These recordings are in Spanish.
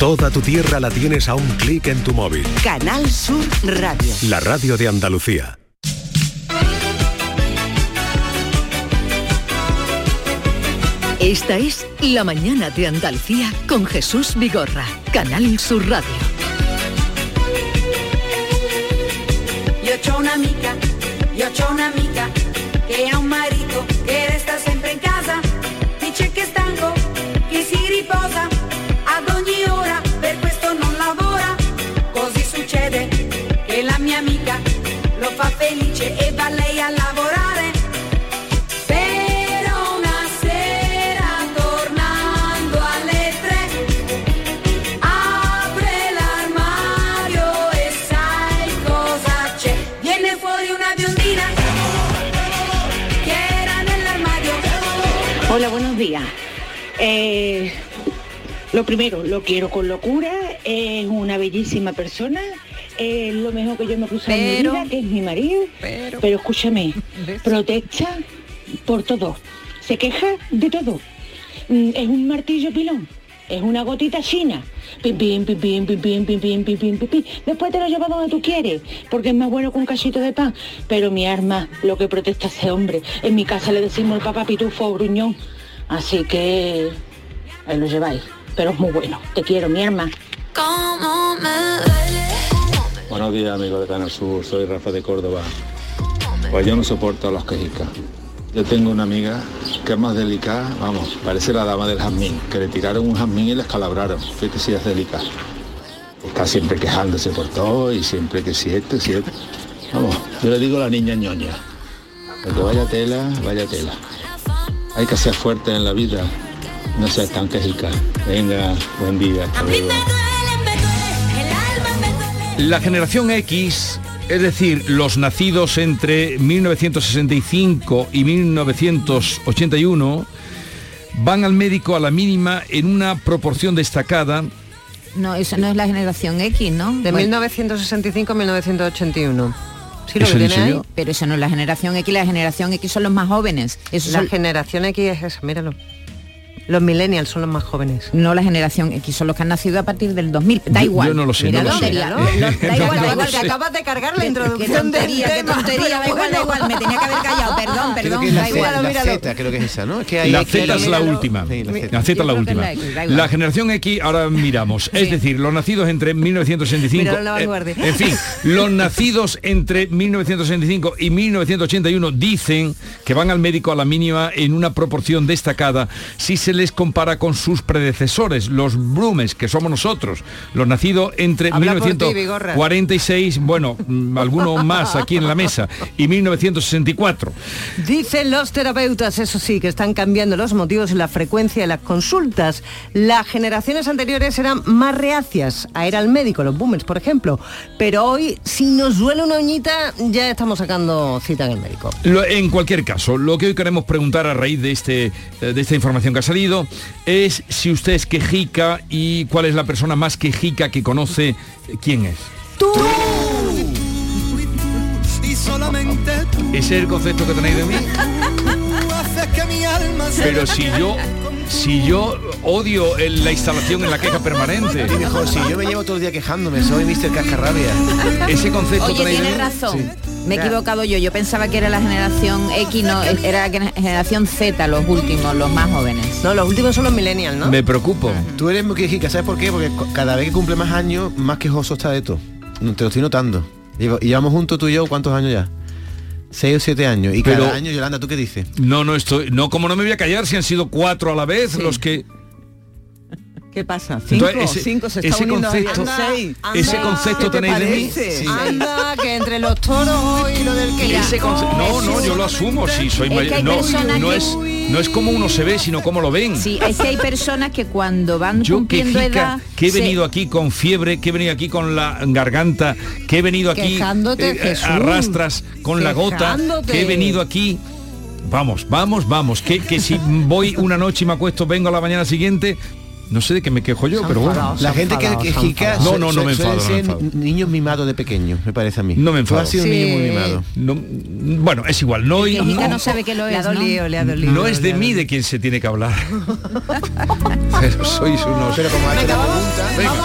Toda tu tierra la tienes a un clic en tu móvil. Canal Sur Radio. La radio de Andalucía. Esta es La Mañana de Andalucía con Jesús Vigorra, Canal Sur Radio. Io c'ho un'amica che ha un marito che resta sempre in casa, dice che è stanco, che si riposa, ad ogni ora per questo non lavora, così succede che la mia amica lo fa felice e va lei a lavorare. Hola, buenos días. Lo primero, lo quiero con locura, es una bellísima persona, es lo mejor que yo me he cruzado en mi vida, que es mi marido, pero escúchame, protesta por todo, se queja de todo, es un martillo pilón, es una gotita china, pim, pim, pim, pim, pim, pim, pim, pim, pim, pim, pim, pim. Después te lo llevas donde tú quieres, porque es más bueno que un cachito de pan, pero mi arma, lo que protesta ese hombre, en mi casa le decimos el papá pitufo o gruñón, así que ahí lo lleváis, pero es muy bueno, te quiero, mi arma. Buenos días, amigos de Canal Sur, soy Rafa de Córdoba. Pues yo no soporto a los quejicas. Yo tengo una amiga que es más delicada, vamos, parece la dama del jazmín, que le tiraron un jazmín y le escalabraron. Fíjate si es delicada. Está siempre quejándose por todo y siempre que si esto. Vamos, yo le digo a la niña ñoña. Porque vaya tela. Hay que ser fuerte en la vida, no seas tan quejica. Venga, buen día, hasta luego. La generación X, es decir, los nacidos entre 1965 y 1981, van al médico a la mínima en una proporción destacada. No, esa no es la generación X, ¿no? De 1965 a 1981. Sí, lo que tiene ahí. Pero esa no es la generación X, la generación X son los más jóvenes. Generación X es esa, míralo. Los millennials son los más jóvenes. No, la generación X son los que han nacido a partir del 2000. Da igual. Yo no lo sé. Mira, no lo sé. Da igual, que acabas de cargar la introducción del tema. Qué tontería, da igual, me tenía que haber callado, perdón, da igual. La Z, creo que es esa, ¿no? Es que hay la Z es la última. Sí, la Z es la última. La generación X, ahora miramos. Es decir, los nacidos entre 1965... en fin, los nacidos entre 1965 y 1981 dicen que van al médico a la mínima en una proporción destacada si se les compara con sus predecesores, los Brumes, que somos nosotros, los nacidos entre 1946, bueno, algunos más aquí en la mesa, y 1964. Dicen los terapeutas, eso sí, que están cambiando los motivos y la frecuencia de las consultas. Las generaciones anteriores eran más reacias a ir al médico, los boomers, por ejemplo, pero hoy, si nos duele una uñita, ya estamos sacando cita en el médico. En cualquier caso, lo que hoy queremos preguntar a raíz de esta información que ha salido es si usted es quejica y cuál es la persona más quejica que conoce. ¿Quién es? ¡Tú! ¿Ese es el concepto que tenéis de mí? Pero si yo odio la instalación en la queja permanente. Y mejor, si yo me llevo todo el día quejándome, soy Mr. Cascarrabia. Ese concepto tenéis de mí. Tienes razón. Sí. Me he equivocado yo pensaba que era la generación X, no, era la generación Z, los últimos, los más jóvenes. No, los últimos son los millennials, ¿no? Me preocupo. Tú eres muy quejica, ¿sabes por qué? Porque cada vez que cumple más años, más quejoso está de todo. Te lo estoy notando. Y llevamos juntos tú y yo, ¿cuántos años ya? 6 o 7 años. Y cada año, Yolanda, ¿tú qué dices? No, como no me voy a callar si han sido 4 a la vez los que... ¿Qué pasa? 5 se está uniendo a 6. Ese concepto tenéis de mí. Sí. Anda, que entre los toros y lo del que... No, yo lo asumo, sí, soy mayor. No es como uno se ve, sino como lo ven. Sí, es que hay personas que cuando van cumpliendo edad... Que he venido aquí con fiebre, que he venido aquí con la garganta, que he venido aquí arrastras con la gota, que he venido aquí... Vamos, que si voy una noche y me acuesto, vengo a la mañana siguiente... No sé de qué me quejo yo, pero bueno. La gente que quejica no me enfado. Niños mimados de pequeño, me parece a mí. No me enfado. Tú has sido un niño muy mimado. Bueno, es igual. No sabe que lo es, le ha dolido. No es de mí de quien se tiene que hablar. Pero sois unos... Pero como hace la pregunta... Venga.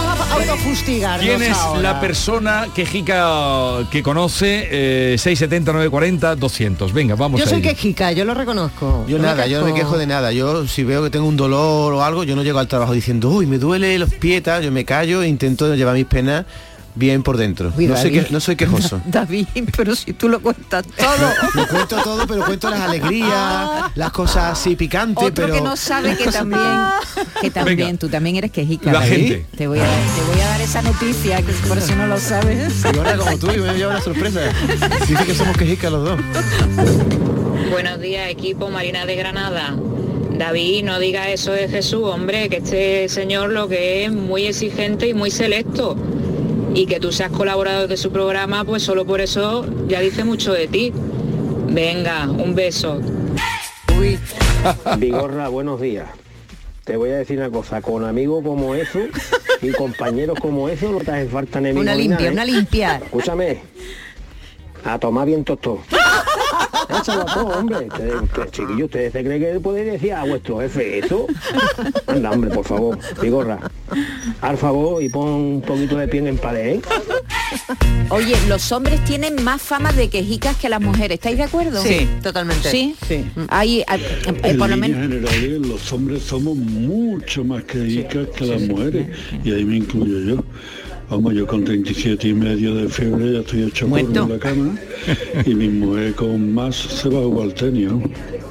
fustigarnos. ¿Quién es ahora? la persona quejica que conoce? 670 940 200. Venga, vamos. Yo soy ello. quejica, yo lo reconozco. Yo nada, yo no me quejo de nada. Yo si veo que tengo un dolor o algo, yo no llego al trabajo diciendo, uy, me duele los pies, tal. Yo me callo e intento llevar mis penas bien por dentro. Uy, No soy quejoso. David, pero si tú lo cuentas todo. Lo cuento todo, pero cuento las alegrías, las cosas así picantes. Otro pero... que no sabe que también Venga. tú también eres quejica. La David. gente. Te voy a dar esa noticia, que por si no lo sabes. Y ahora como tú, y me lleva una sorpresa. Dice que somos quejicas los dos. Buenos días, equipo Marina de Granada. David, no diga eso de Jesús, hombre, que este señor lo que es muy exigente y muy selecto. Y que tú seas colaborador de su programa, pues solo por eso ya dice mucho de ti. Venga, un beso. Uy. Vigorra, buenos días. Te voy a decir una cosa, con amigos como eso y compañeros como eso no te hacen falta enemigos. Una limpia. Escúchame, a tomar bien tostón. Échalo a todo, hombre. Chiquillos, ¿ustedes se creen que podéis decir a vuestro jefe eso? Anda, hombre, por favor, Vigorra, al favor y pon un poquito de pie en pared, ¿eh? Oye, los hombres tienen más fama de quejicas que las mujeres, ¿estáis de acuerdo? Sí, totalmente. Sí. Hay, por lo menos generales, los hombres somos mucho más quejicas que las mujeres, y ahí me incluyo yo. Vamos, yo con 37 y medio de fiebre ya estoy hecho polvo en la cama, y mi mujer con más se va a jugar al tenis, ¿no?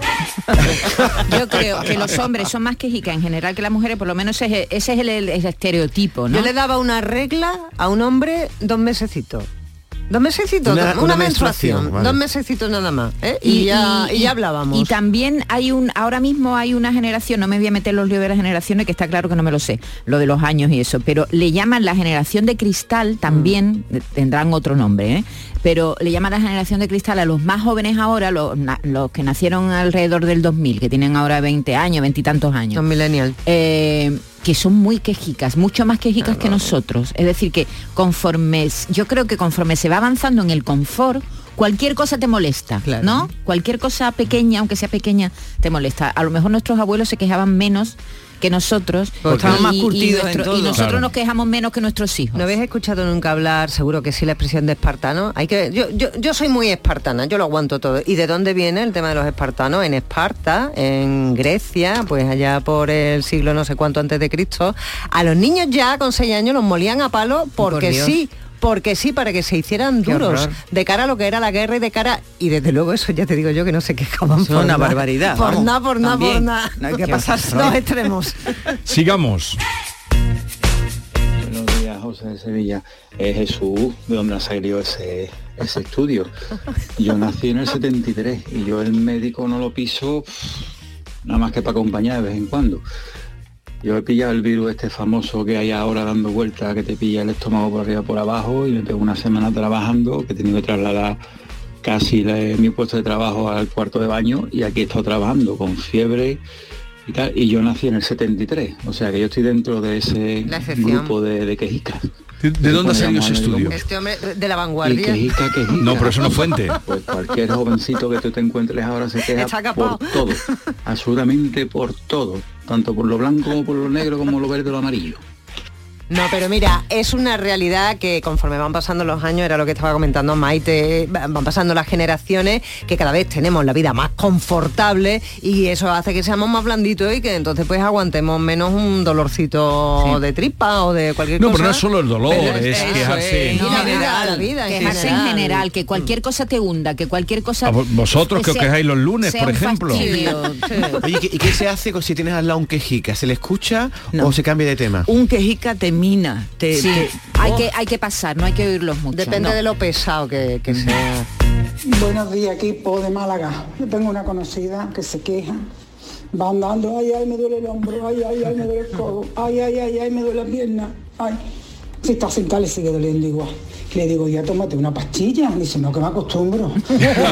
Yo creo que los hombres son más quejicas en general que las mujeres, por lo menos ese es el estereotipo, ¿no? Yo le daba una regla a un hombre 2 mesecitos. 2 mesecitos, una menstruación, vale. 2 mesecitos nada más, ¿eh? Y ya hablábamos. Y también ahora mismo hay una generación, no me voy a meter los líos de las generaciones, que está claro que no me lo sé, lo de los años y eso, pero le llaman la generación de cristal también, tendrán otro nombre, ¿eh? Pero le llaman la generación de cristal a los más jóvenes ahora, los que nacieron alrededor del 2000, que tienen ahora 20 años, 20 y tantos años. Son millennials. Que son muy quejicas, mucho más quejicas que nosotros. Es decir, que yo creo que conforme se va avanzando en el confort, cualquier cosa te molesta, claro, ¿no? Cualquier cosa pequeña, aunque sea pequeña, te molesta. A lo mejor nuestros abuelos se quejaban menos que nosotros, estaban más curtidos en todo. Y nosotros nos quejamos menos que nuestros hijos. ¿No habéis escuchado nunca hablar, seguro que sí, la expresión de espartano? Yo soy muy espartana, yo lo aguanto todo. ¿Y de dónde viene el tema de los espartanos? En Esparta, en Grecia, pues allá por el siglo no sé cuánto antes de Cristo, a los niños ya con 6 años los molían a palo porque sí. Porque sí, para que se hicieran duros de cara a lo que era la guerra y desde luego eso ya te digo yo que no se quejaban. Es una barbaridad. Por nada. No hay que pasarse. Los extremos. Sigamos. Buenos días, José de Sevilla. Jesús, ¿de dónde ha salido ese estudio? Yo nací en el 73 y yo el médico no lo piso nada más que para acompañar de vez en cuando. Yo he pillado el virus este famoso que hay ahora dando vueltas, que te pilla el estómago por arriba por abajo, y me pego una semana trabajando, que he tenido que trasladar casi mi puesto de trabajo al cuarto de baño, y aquí he estado trabajando con fiebre y tal, y yo nací en el 73, o sea que yo estoy dentro de ese grupo de quejicas. ¿De dónde ha salido ese estudio? Este hombre de La Vanguardia. Quejica. No, pero eso no es fuente. Pues cualquier jovencito que tú te encuentres ahora se queja por todo, absolutamente por todo, tanto por lo blanco como por lo negro, como lo verde o lo amarillo. No, pero mira, es una realidad que conforme van pasando los años, era lo que estaba comentando Maite, van pasando las generaciones, que cada vez tenemos la vida más confortable y eso hace que seamos más blanditos y que entonces pues aguantemos menos un dolorcito de tripa o de cualquier cosa. No, pero no es solo el dolor, es quejarse. La vida quejarse en general, que cualquier cosa te hunda, que cualquier cosa... Vosotros que os quejáis los lunes, por ejemplo. Oye, ¿y qué se hace si tienes al lado un quejica? ¿Se le escucha o se cambia de tema? Un quejica mina. Hay que pasar, no hay que oírlos mucho. Depende de lo pesado que sea. Buenos días, equipo de Málaga. Yo tengo una conocida que se queja. Va andando, ay, me duele el hombro, ay, me duele el codo, ay, me duele la pierna, ay. Si está sentada le sigue doliendo igual. Le digo, ya tómate una pastilla. Dice, no, que me acostumbro. Con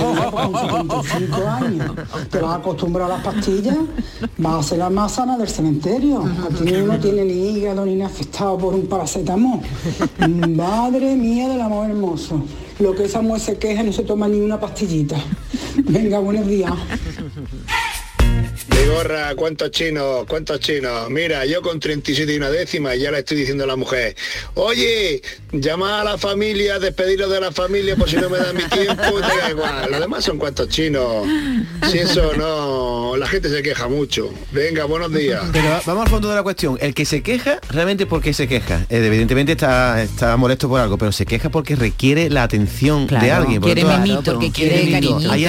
75 años. Te vas a acostumbrar a las pastillas, vas a ser la más sana del cementerio. A ti no tiene ni hígado ni afectado por un paracetamol. Madre mía del amor hermoso. Lo que esa mujer se queja, no se toma ni una pastillita. Venga, buenos días. Vigorra, ¿cuántos chinos? Mira, yo con 37 y una décima ya le estoy diciendo a la mujer, oye, llama a la familia, despediros de la familia por si no me dan mi tiempo, te da igual. Los demás son cuantos chinos. Si eso no, la gente se queja mucho. Venga, buenos días. Pero vamos al fondo de la cuestión. El que se queja, realmente ¿por qué se queja? Evidentemente está molesto por algo, pero se queja porque requiere la atención de alguien. Quiere mimito, porque quiere cariñito. Ahí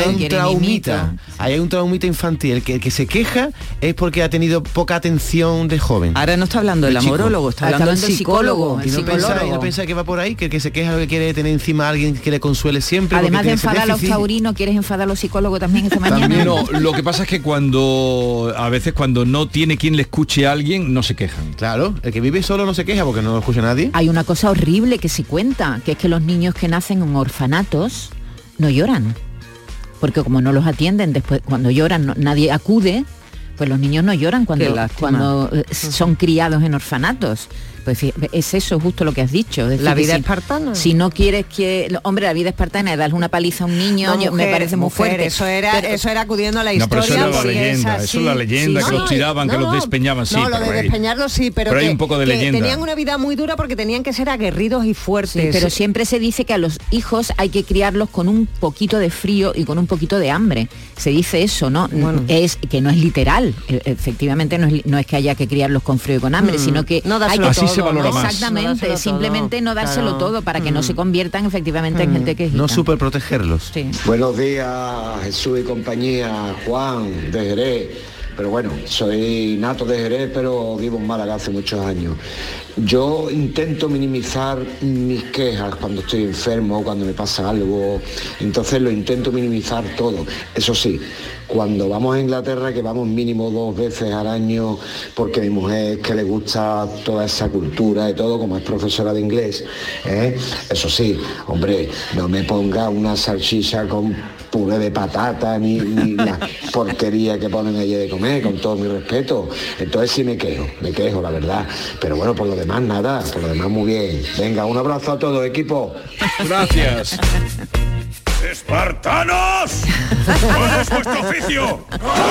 hay un traumita infantil. El que se queja es porque ha tenido poca atención de joven. Ahora no está hablando del amorólogo, está hablando del psicólogo. Y no pensáis que va por ahí, que el que se queja lo que quiere tener encima a alguien que le consuele siempre. Además de enfadar a los taurinos, ¿quieres enfadar a los psicólogos también esta mañana? No, lo que pasa es que a veces cuando no tiene quien le escuche a alguien, no se quejan. Claro, el que vive solo no se queja porque no lo escucha nadie. Hay una cosa horrible que se cuenta, que es que los niños que nacen en orfanatos no lloran. Porque como no los atienden, después cuando lloran nadie acude, pues los niños no lloran cuando son criados en orfanatos. Pues es eso justo lo que has dicho. La vida espartana. Si no quieres que... Hombre, la vida espartana es darle una paliza a un niño, me parece muy fuerte. Eso era acudiendo a la historia. Pero eso es la leyenda, que los tiraban, que los despeñaban, sí. No, lo de despeñarlos sí, pero hay un poco de leyenda. Tenían una vida muy dura porque tenían que ser aguerridos y fuertes. Sí, pero siempre se dice que a los hijos hay que criarlos con un poquito de frío y con un poquito de hambre. Se dice eso, ¿no? Bueno. Es que no es literal. Efectivamente no es que haya que criarlos con frío y con hambre, sino que hay que... Así se valora más. Exactamente, no simplemente no dárselo todo para que no se conviertan efectivamente en gente que no super protegerlos. Sí. Buenos días, Jesús y compañía, Juan de Jerez. Pero bueno, soy nato de Jerez, pero vivo en Málaga hace muchos años. Yo intento minimizar mis quejas cuando estoy enfermo, cuando me pasa algo, entonces lo intento minimizar todo. Eso sí, cuando vamos a Inglaterra, que vamos mínimo 2 veces al año, porque a mi mujer que le gusta toda esa cultura y todo, como es profesora de inglés, eso sí, hombre, no me ponga una salchicha con puré de patata ni la porquería que ponen allí de comer, con todo mi respeto. Entonces sí me quejo, la verdad. Pero bueno, por lo demás nada, por lo demás muy bien. Venga, un abrazo a todos, equipo. Gracias. ¡Espartanos! ¿Cuál es vuestro oficio?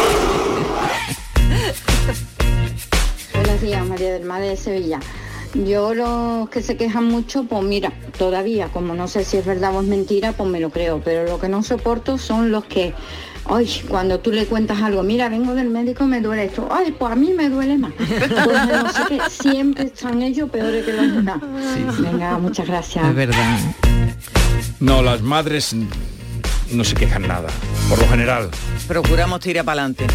Buenos días, María del Mar de Sevilla. Yo los que se quejan mucho, pues mira, todavía, como no sé si es verdad o es mentira, pues me lo creo, pero lo que no soporto son los que, ay, cuando tú le cuentas algo, mira, vengo del médico, me duele esto, ay, pues a mí me duele más. Pues no sé qué, siempre están ellos peores que los demás. Sí. Venga, muchas gracias. Es verdad. No, las madres no se quejan nada, por lo general. Procuramos tirar para adelante.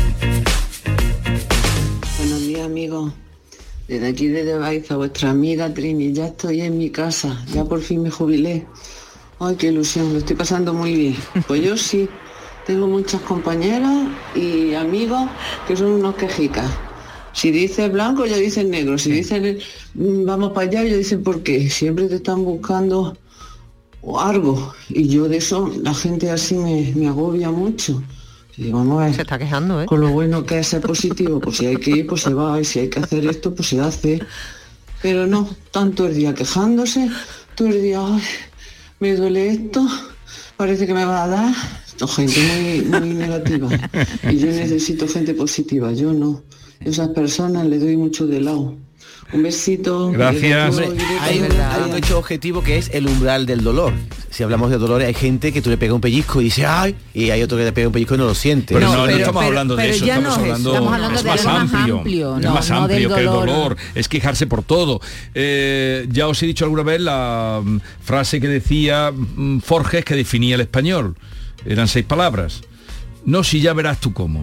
Buenos días, amigos. Desde aquí, desde Baiza, vuestra amiga Trini, ya estoy en mi casa, ya por fin me jubilé. Ay, qué ilusión, lo estoy pasando muy bien. Pues yo sí, tengo muchas compañeras y amigos que son unos quejicas. Si dices blanco, ya dicen negro. Si dicen vamos para allá, ya dicen por qué. Siempre te están buscando algo. Y yo de eso, la gente así me agobia mucho. Y vamos a ver, se está quejando, con lo bueno que es ser positivo, pues si hay que ir, pues se va, y si hay que hacer esto, pues se hace. Pero no, tanto el día quejándose, todo el día, ay, me duele esto, parece que me va a dar. No, gente muy negativa. Y yo necesito gente positiva, yo no. Yo a esas personas le doy mucho de lado. Un besito. Gracias. Hay un hecho objetivo que es el umbral del dolor. Si hablamos de dolores, hay gente que tú le pegas un pellizco y dice ¡ay! Y hay otro que le pega un pellizco y no lo siente. Pero no estamos hablando de eso, estamos hablando es más amplio. Es más amplio que el dolor, es quejarse por todo. Ya os he dicho alguna vez la frase que decía Forges, que definía el español. Eran 6 palabras. No, si ya verás tú cómo.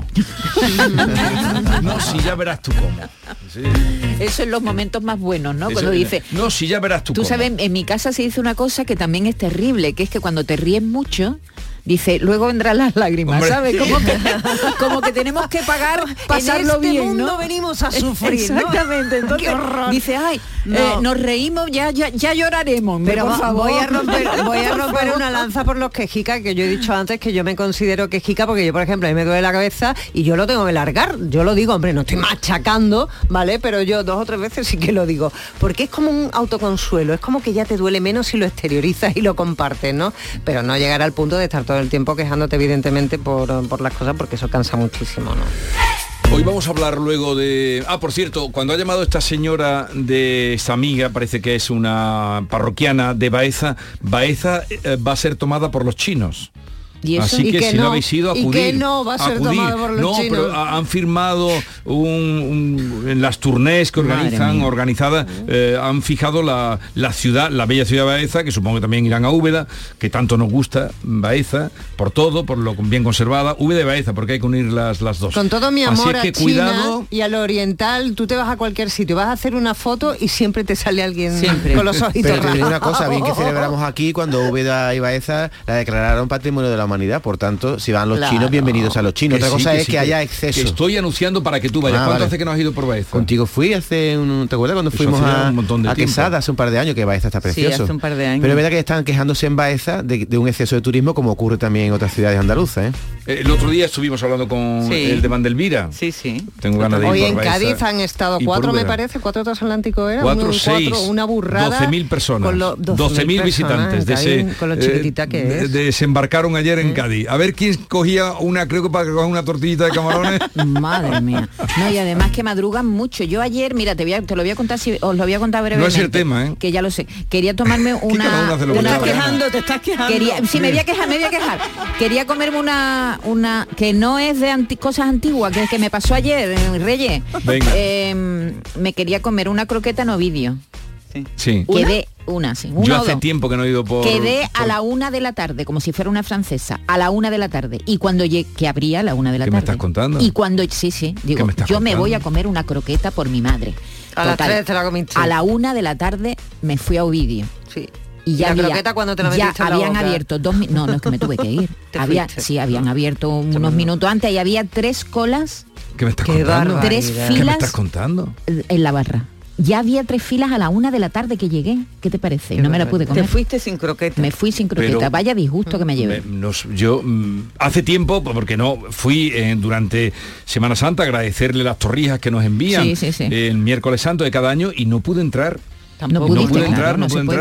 No, si ya verás tú cómo. Sí. Eso en los momentos más buenos, ¿no? Cuando dice... No, si ya verás tú cómo. Tú sabes, en mi casa se dice una cosa que también es terrible, que es que cuando te ríes mucho... Dice, luego vendrán las lágrimas, hombre. ¿Sabes? Como que tenemos que pasarlo en este bien, mundo ¿no? venimos a sufrir, exactamente, ¿no? Entonces dice, ay, nos reímos, ya lloraremos. Pero por favor. voy a romper una lanza por los quejicas, que yo he dicho antes que yo me considero quejica, porque yo, por ejemplo, a mí me duele la cabeza y yo lo tengo que largar. Yo lo digo, hombre, no estoy machacando, ¿vale? Pero yo 2 o 3 veces sí que lo digo. Porque es como un autoconsuelo, es como que ya te duele menos si lo exteriorizas y lo compartes, ¿no? Pero no llegar al punto de estar todo el tiempo quejándote, evidentemente, por las cosas, porque eso cansa muchísimo, ¿no? Hoy vamos a hablar luego de... por cierto, cuando ha llamado esta señora de esta amiga, parece que es una parroquiana de Baeza, Baeza va a ser tomada por los chinos. ¿Y eso? Así que si no habéis ido a acudir, y que no va a ser tomado por los chinos. Pero han firmado en las turnés que organizadas, han fijado la ciudad, la bella ciudad de Baeza, que supongo que también irán a Úbeda, que tanto nos gusta Baeza, por todo, por lo bien conservada, Úbeda y Baeza, porque hay que unir las dos. Con todo mi amor Así es que a China cuidado, y a lo oriental, tú te vas a cualquier sitio, vas a hacer una foto y siempre te sale alguien con los ojitos. Pero te digo una cosa, bien que celebramos aquí cuando Úbeda y Baeza la declararon Patrimonio de la Humanidad, por tanto, si van los chinos, bienvenidos a los chinos. Otra cosa es que haya exceso. Que estoy anunciando para que tú vayas. ¿Cuánto hace que no has ido por Baeza? Contigo fui hace ¿te acuerdas cuando fuimos a Quesada hace un par de años? Que Baeza está precioso. Sí, hace un par de años. Pero es verdad que están quejándose en Baeza de un exceso de turismo, como ocurre también en otras ciudades andaluzas, El otro día estuvimos hablando con el de Mandelvira. Sí. Tengo ganas de ir Hoy por en Baeza. Cádiz han estado 4, me parece, 4 transatlánticos era. 4, 6, una burrada. 12.000 personas. 12.000 visitantes. Con lo chiquitita que es. Desembarcaron ayer en Cádiz. A ver quién cogía creo que para coger una tortillita de camarones. Madre mía. No, y además que madrugan mucho. Yo ayer, mira, te lo voy a contar, os lo voy a contar brevemente. No es el tema, que ya lo sé. Quería tomarme una... Te estás quejando. Sí, me voy a quejar. Quería comerme una que no es de cosas antiguas, que me pasó ayer en Reyes. Venga. Me quería comer una croqueta en Ovidio. Sí. Quedé yo hace tiempo que no he ido por... Quedé a la 1 de la tarde, como si fuera una francesa, a la 1 de la tarde. Y cuando llegué, que abría a la 1 de la tarde. ¿Qué me estás contando? Y cuando, digo, yo me voy a comer una croqueta por mi madre. A las 3 te la comiste. A la 1 de la tarde me fui a Ovidio. Sí. Y ya la croqueta cuando te la metiste en la habían boca. abierto no es que me tuve que ir. Habían abierto unos minutos antes y había 3 colas. ¿Qué me estás contando? 3 filas. ¿Qué me estás contando? En la barra. Ya había 3 filas a la 1 de la tarde que llegué. ¿Qué te parece? No me la pude comer. Te fuiste sin croqueta. Me fui sin croqueta. Pero, vaya disgusto que me llevé. Yo hace tiempo, porque no fui durante Semana Santa a agradecerle las torrijas que nos envían el miércoles santo de cada año y no pude entrar. No pude entrar.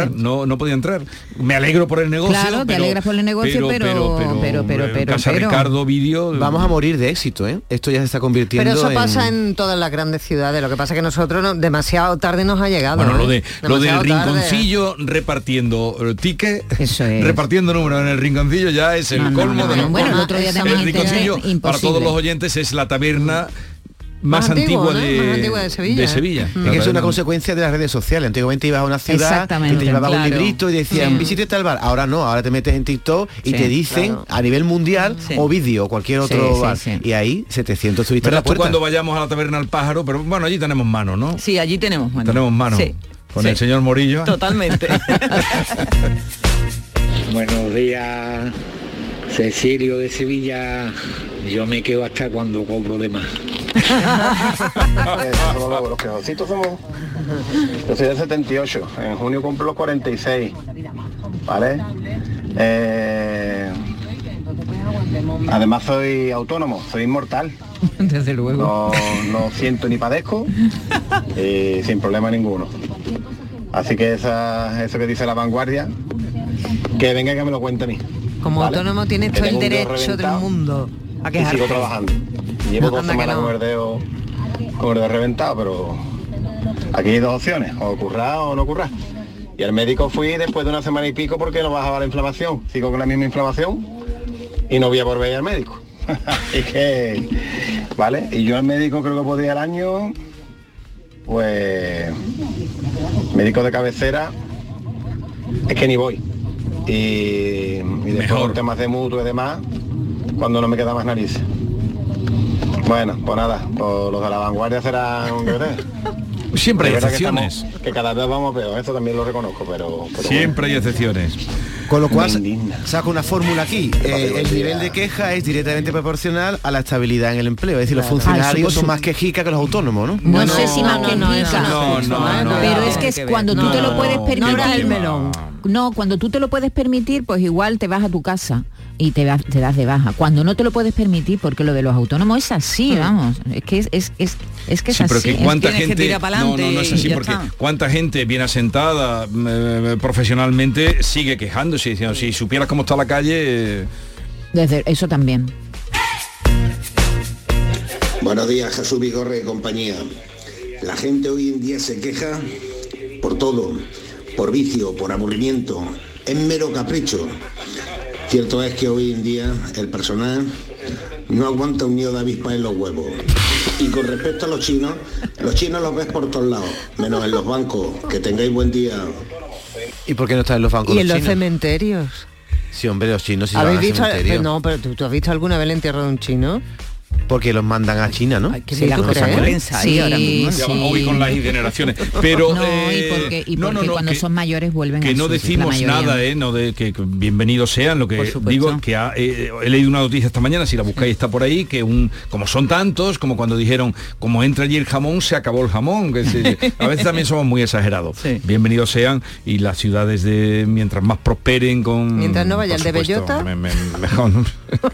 Me alegro por el negocio. Claro, te alegras por el negocio, pero Casa Ricardo Vídeo. Vamos a morir de éxito, Esto ya se está convirtiendo. Pero eso pasa en todas las grandes ciudades. Lo que pasa es que nosotros demasiado tarde nos ha llegado. Bueno, lo del rinconcillo repartiendo tickets, repartiendo números en el rinconcillo ya es el colmo de los Bueno, el otro día también el rinconcillo para todos los oyentes es la taberna más antigua de Sevilla. Es que es una consecuencia de las redes sociales. Antiguamente ibas a una ciudad y te llevabas un librito y decían visite tal bar. Ahora no, ahora te metes en TikTok y te dicen a nivel mundial o vídeo o cualquier otro bar. Y ahí 700 turistas en la puerta. Cuando vayamos a la taberna al Pájaro, pero bueno, allí tenemos mano, ¿no? Sí, allí tenemos mano. Tenemos mano. Con el señor Morillo. Totalmente. Buenos días, Cecilio de Sevilla. Yo me quedo hasta cuando cobro de más. Los quejositos somos... Yo soy del 78, en junio cumplo los 46, ¿vale? Además soy autónomo, soy inmortal. Desde luego. No siento ni padezco y sin problema ninguno. Así que eso que dice La Vanguardia, que venga y que me lo cuente a mí. Como autónomo tienes todo el derecho del mundo a quejarte. Y sigo trabajando. Llevo 2 semanas con el dedo reventado, pero aquí hay 2 opciones, o currar o no currar. Y al médico fui después de 1 semana y pico porque no bajaba la inflamación. Sigo con la misma inflamación y no voy a volver a ir al médico. Es que, ¿vale? Y yo al médico creo que podría al año, pues, médico de cabecera, es que ni voy. Y después con temas de mutuo y demás, cuando no me queda más narices. Bueno, pues nada, pues los de La Vanguardia serán un Siempre hay excepciones. Que cada vez vamos peor, esto también lo reconozco, pero siempre hay excepciones. Con lo cual saco una fórmula aquí. El nivel de queja es directamente proporcional a la estabilidad en el empleo. Es decir, los funcionarios son más quejicas que los autónomos, ¿no? No sé si más quejicas. Pero es que es cuando tú te lo puedes permitir. No, cuando tú te lo puedes permitir, pues igual te vas a tu casa y te das de baja. Cuando no te lo puedes permitir, porque lo de los autónomos es así, vamos. Es que es pero así. Que cuánta gente que tira para adelante no es así, porque cuánta gente bien asentada profesionalmente sigue quejándose, diciendo, si supieras cómo está la calle. Desde eso también. Buenos días, Jesús Vigorra y compañía. La gente hoy en día se queja por todo, por vicio, por aburrimiento, es mero capricho. Cierto es que hoy en día el personal no aguanta un nido de avispa en los huevos. Y con respecto a los chinos los ves por todos lados, menos en los bancos. Que tengáis buen día. ¿Y por qué no están en los bancos? ¿Y en los cementerios? Sí, hombre, los chinos sí van ¿Habéis al visto? cementerio. No, pero ¿tú has visto alguna vez el entierro de un chino? Porque los mandan a China, ¿no? Sí, las cosas corren ahí ahora mismo. Ya vamos hoy con las generaciones. Pero no, y porque cuando son mayores vuelven que al no sur, decimos la mayoría. nada, no de que bienvenidos sean. Lo que digo es que he leído una noticia esta mañana, si la buscáis está por ahí, que como son tantos, como cuando dijeron, como entra allí el jamón, se acabó el jamón. A veces también somos muy exagerados. Sí. Bienvenidos sean, y las ciudades mientras más prosperen con... Mientras no vaya el de bellota. Mejor, ¿no?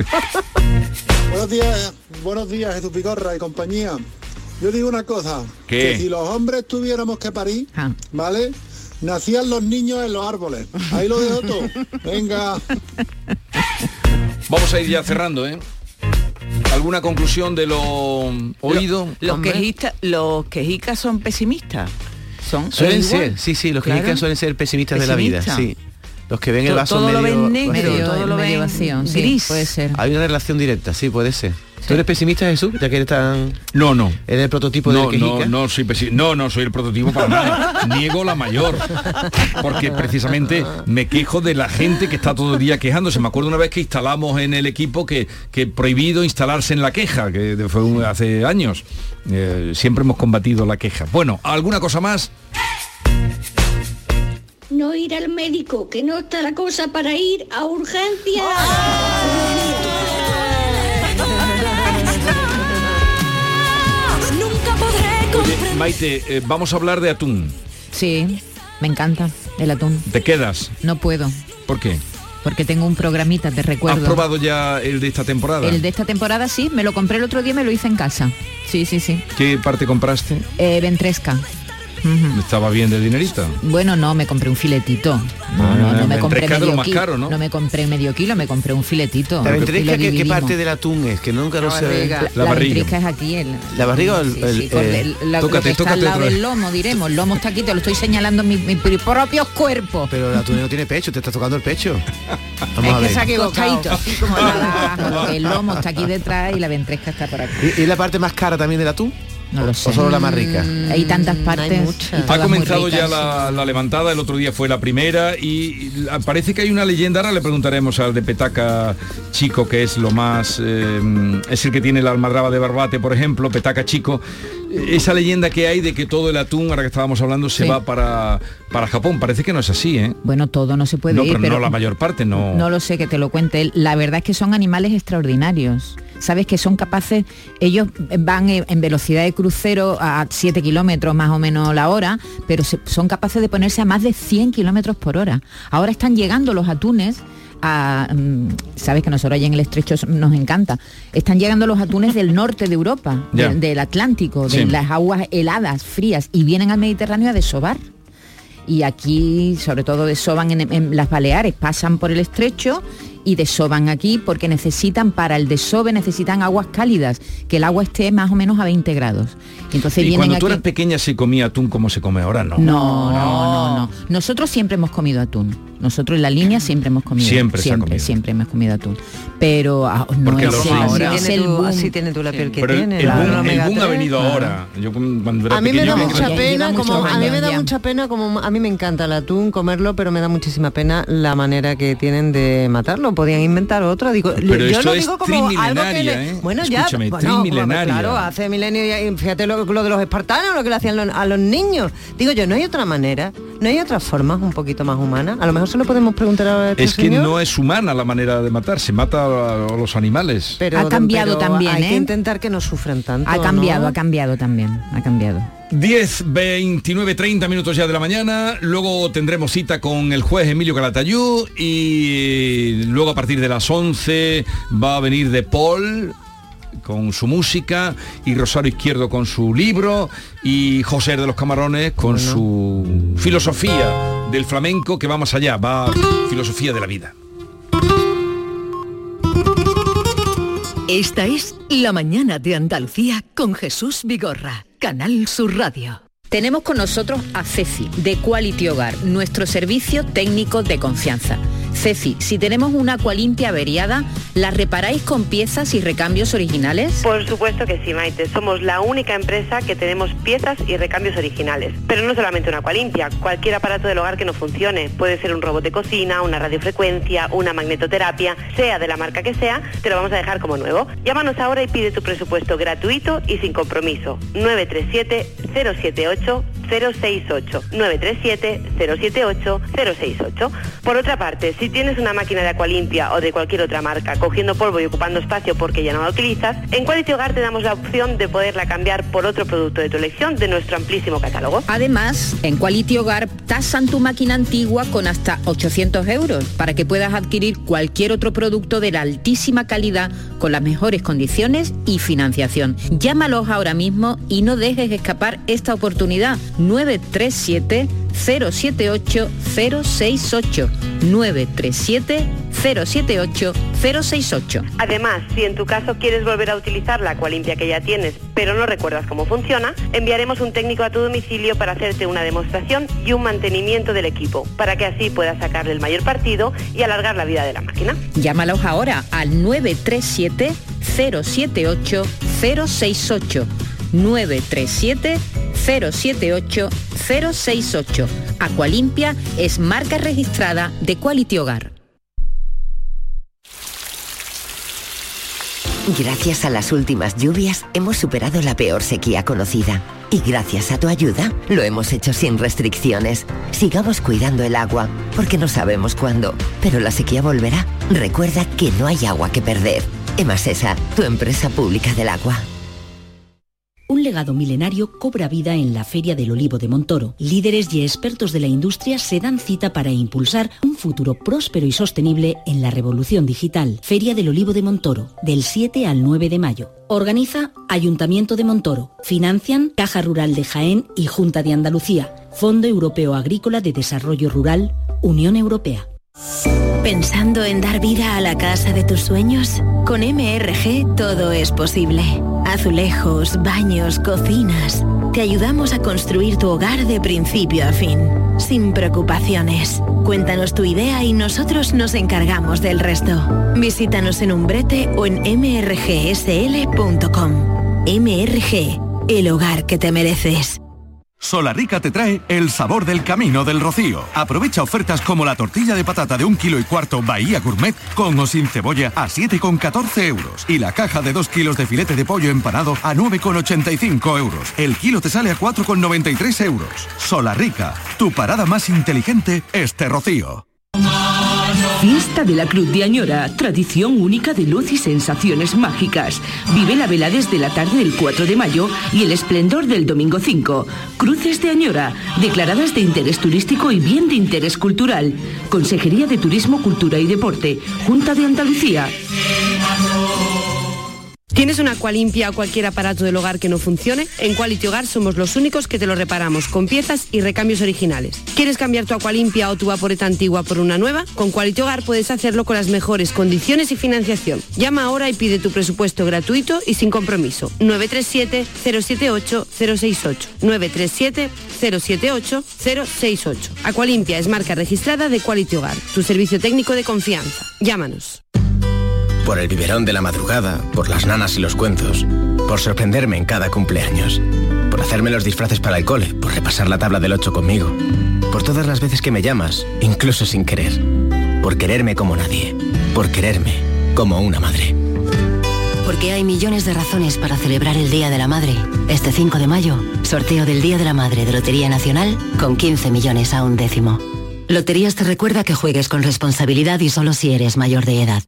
Buenos días, Jesús Vigorra y compañía. Yo digo una cosa, ¿qué? Que si los hombres tuviéramos que parir, ¿vale? Nacían los niños en los árboles. Ahí lo dejo todo. Venga. Vamos a ir ya cerrando, ¿eh? ¿Alguna conclusión de lo oído? Los quejicas son pesimistas. Suelen ser, sí, los quejicas suelen ser pesimistas de la vida, sí. Los que ven el vaso todo medio, lo ven negro, todo lo ven vacío, gris. Sí, puede ser. Hay una relación directa, sí, puede ser. ¿Tú eres pesimista, Jesús? Ya que eres tan... No. ¿Eres el prototipo de quejica? No soy pesimista. No soy el prototipo para nada. Niego la mayor. Porque precisamente me quejo de la gente que está todo el día quejándose. Me acuerdo una vez que instalamos en el equipo que prohibido instalarse en la queja, que fue hace años. Siempre hemos combatido la queja. Bueno, ¿alguna cosa más? No ir al médico, que no está la cosa para ir a urgencias. Oye, Maite, vamos a hablar de atún. Sí, me encanta el atún. ¿Te quedas? No puedo. ¿Por qué? Porque tengo un programita, te recuerdo. ¿Has probado ya el de esta temporada? El de esta temporada sí, me lo compré el otro día y me lo hice en casa. Sí. ¿Qué parte compraste? Ventresca. ¿Estaba bien de dinerito? Bueno, no, me compré un filetito. No me compré medio más caro, ¿no? No me compré medio kilo, me compré un filetito. ¿La ventresca qué parte del atún es? Que nunca lo sé. La ventresca es aquí. ¿La barriga o tócate, está al lado del lomo, diremos. El lomo está aquí, te lo estoy señalando en mis propios cuerpos. Pero el atún no tiene pecho, te está tocando el pecho. Vamos a ver. Es que se ha equivocado. Así como el lomo está aquí detrás y la ventresca está por aquí. ¿Y la parte más cara también del atún? No lo sé. ¿O solo la más rica? Hay tantas partes. Ha comenzado ya la levantada, el otro día fue la primera y parece que hay una leyenda, ahora le preguntaremos al de Petaca Chico, que es lo más... es el que tiene la almadraba de Barbate, por ejemplo, Petaca Chico. Esa leyenda que hay de que todo el atún, ahora que estábamos hablando, se va para Japón. Parece que no es así, ¿eh? Bueno, todo no se puede ir, pero no la mayor parte, no. No lo sé, que te lo cuente él. La verdad es que son animales extraordinarios. Sabes que son capaces, ellos van en velocidad de crucero a 7 kilómetros más o menos la hora, pero son capaces de ponerse a más de 100 kilómetros por hora. Ahora están llegando los atunes sabes que nosotros allá en el estrecho nos encanta, están llegando los atunes del norte de Europa, del Atlántico, de las aguas heladas, frías, y vienen al Mediterráneo a desovar. Y aquí, sobre todo, desovan en las Baleares, pasan por el estrecho y desovan aquí porque para el desove necesitan aguas cálidas, que el agua esté más o menos a 20 grados. Entonces ¿Y cuando tú aquí... eras pequeña se comía atún como se come ahora? No. Nosotros siempre hemos comido atún. Nosotros en la línea siempre hemos comido. Siempre hemos comido atún. Pero no es el boom. Así tiene tú la piel que tiene. El boom ha venido ahora. Yo cuando era a mí me da mucha pena, a mí me encanta el atún, comerlo, pero me da muchísima pena la manera que tienen de matarlo. Podían inventar otra. Digo, pero yo esto lo es digo como algo que bueno, escúchame, trimilenaria. Claro, hace milenios, y fíjate lo de los espartanos, lo que le hacían a los niños. Digo yo, no hay otra manera, no hay otras formas un poquito más humanas. A lo mejor se lo podemos preguntar a este señor. Que no es humana la manera de matar, se mata a los animales. Pero ha cambiado también, hay que intentar que no sufran tanto. Ha cambiado también. 10, 29, 30 minutos ya de la mañana. Luego tendremos cita con el juez Emilio Calatayud y luego a partir de las 11 va a venir De Paul con su música y Rosario Izquierdo con su libro y José de los Camarones con su filosofía del flamenco, que va más allá, va filosofía de la vida. Esta es La Mañana de Andalucía con Jesús Vigorra, Canal Sur Radio. Tenemos con nosotros a Ceci, de Quality Hogar, nuestro servicio técnico de confianza. Ceci, si tenemos una Aqualimpia averiada, ¿la reparáis con piezas y recambios originales? Por supuesto que sí, Maite. Somos la única empresa que tenemos piezas y recambios originales. Pero no solamente una Aqualimpia, cualquier aparato del hogar que no funcione. Puede ser un robot de cocina, una radiofrecuencia, una magnetoterapia, sea de la marca que sea, te lo vamos a dejar como nuevo. Llámanos ahora y pide tu presupuesto gratuito y sin compromiso. 937-078-068. 937-078-068. Por otra parte, si tienes una máquina de Aqualimpia o de cualquier otra marca cogiendo polvo y ocupando espacio porque ya no la utilizas, en Quality Hogar te damos la opción de poderla cambiar por otro producto de tu elección de nuestro amplísimo catálogo. Además, en Quality Hogar tasan tu máquina antigua con hasta 800 euros para que puedas adquirir cualquier otro producto de la altísima calidad con las mejores condiciones y financiación. Llámalos ahora mismo y no dejes escapar esta oportunidad. 937-078-068. 937-078-068. Además, si en tu caso quieres volver a utilizar la Aqualimpia que ya tienes, pero no recuerdas cómo funciona, enviaremos un técnico a tu domicilio para hacerte una demostración y un mantenimiento del equipo, para que así puedas sacarle el mayor partido y alargar la vida de la máquina. Llámalos ahora al 937-078-068. 937-078-068. Aqualimpia es marca registrada de Quality Hogar. Gracias a las últimas lluvias hemos superado la peor sequía conocida. Y gracias a tu ayuda lo hemos hecho sin restricciones. Sigamos cuidando el agua, porque no sabemos cuándo, pero la sequía volverá. Recuerda que no hay agua que perder. Emasesa, tu empresa pública del agua. Un legado milenario cobra vida en la Feria del Olivo de Montoro. Líderes y expertos de la industria se dan cita para impulsar un futuro próspero y sostenible en la revolución digital. Feria del Olivo de Montoro, del 7 al 9 de mayo. Organiza Ayuntamiento de Montoro. Financian Caja Rural de Jaén y Junta de Andalucía. Fondo Europeo Agrícola de Desarrollo Rural, Unión Europea. ¿Pensando en dar vida a la casa de tus sueños? Con MRG todo es posible. Azulejos, baños, cocinas. Te ayudamos a construir tu hogar de principio a fin, sin preocupaciones. Cuéntanos tu idea y nosotros nos encargamos del resto. Visítanos en Umbrete o en mrgsl.com. MRG, el hogar que te mereces. Solarrica te trae el sabor del Camino del Rocío. Aprovecha ofertas como la tortilla de patata de 1,4 kg Bahía Gourmet con o sin cebolla a 7,14 euros. Y la caja de 2 kilos de filete de pollo empanado a 9,85 euros. El kilo te sale a 4,93 euros. Solarrica, tu parada más inteligente este Rocío. Fiesta de la Cruz de Añora, tradición única de luz y sensaciones mágicas. Vive la vela desde la tarde del 4 de mayo y el esplendor del domingo 5. Cruces de Añora, declaradas de interés turístico y bien de interés cultural. Consejería de Turismo, Cultura y Deporte, Junta de Andalucía. ¿Tienes una Aqualimpia o cualquier aparato del hogar que no funcione? En Quality Hogar somos los únicos que te lo reparamos con piezas y recambios originales. ¿Quieres cambiar tu Aqualimpia o tu vaporeta antigua por una nueva? Con Quality Hogar puedes hacerlo con las mejores condiciones y financiación. Llama ahora y pide tu presupuesto gratuito y sin compromiso. 937-078-068. 937-078-068. Aqualimpia es marca registrada de Quality Hogar, tu servicio técnico de confianza. Llámanos. Por el biberón de la madrugada, por las nanas y los cuentos, por sorprenderme en cada cumpleaños, por hacerme los disfraces para el cole, por repasar la tabla del 8 conmigo, por todas las veces que me llamas, incluso sin querer, por quererme como nadie, por quererme como una madre. Porque hay millones de razones para celebrar el Día de la Madre. Este 5 de mayo, sorteo del Día de la Madre de Lotería Nacional con 15 millones a un décimo. Loterías te recuerda que juegues con responsabilidad y solo si eres mayor de edad.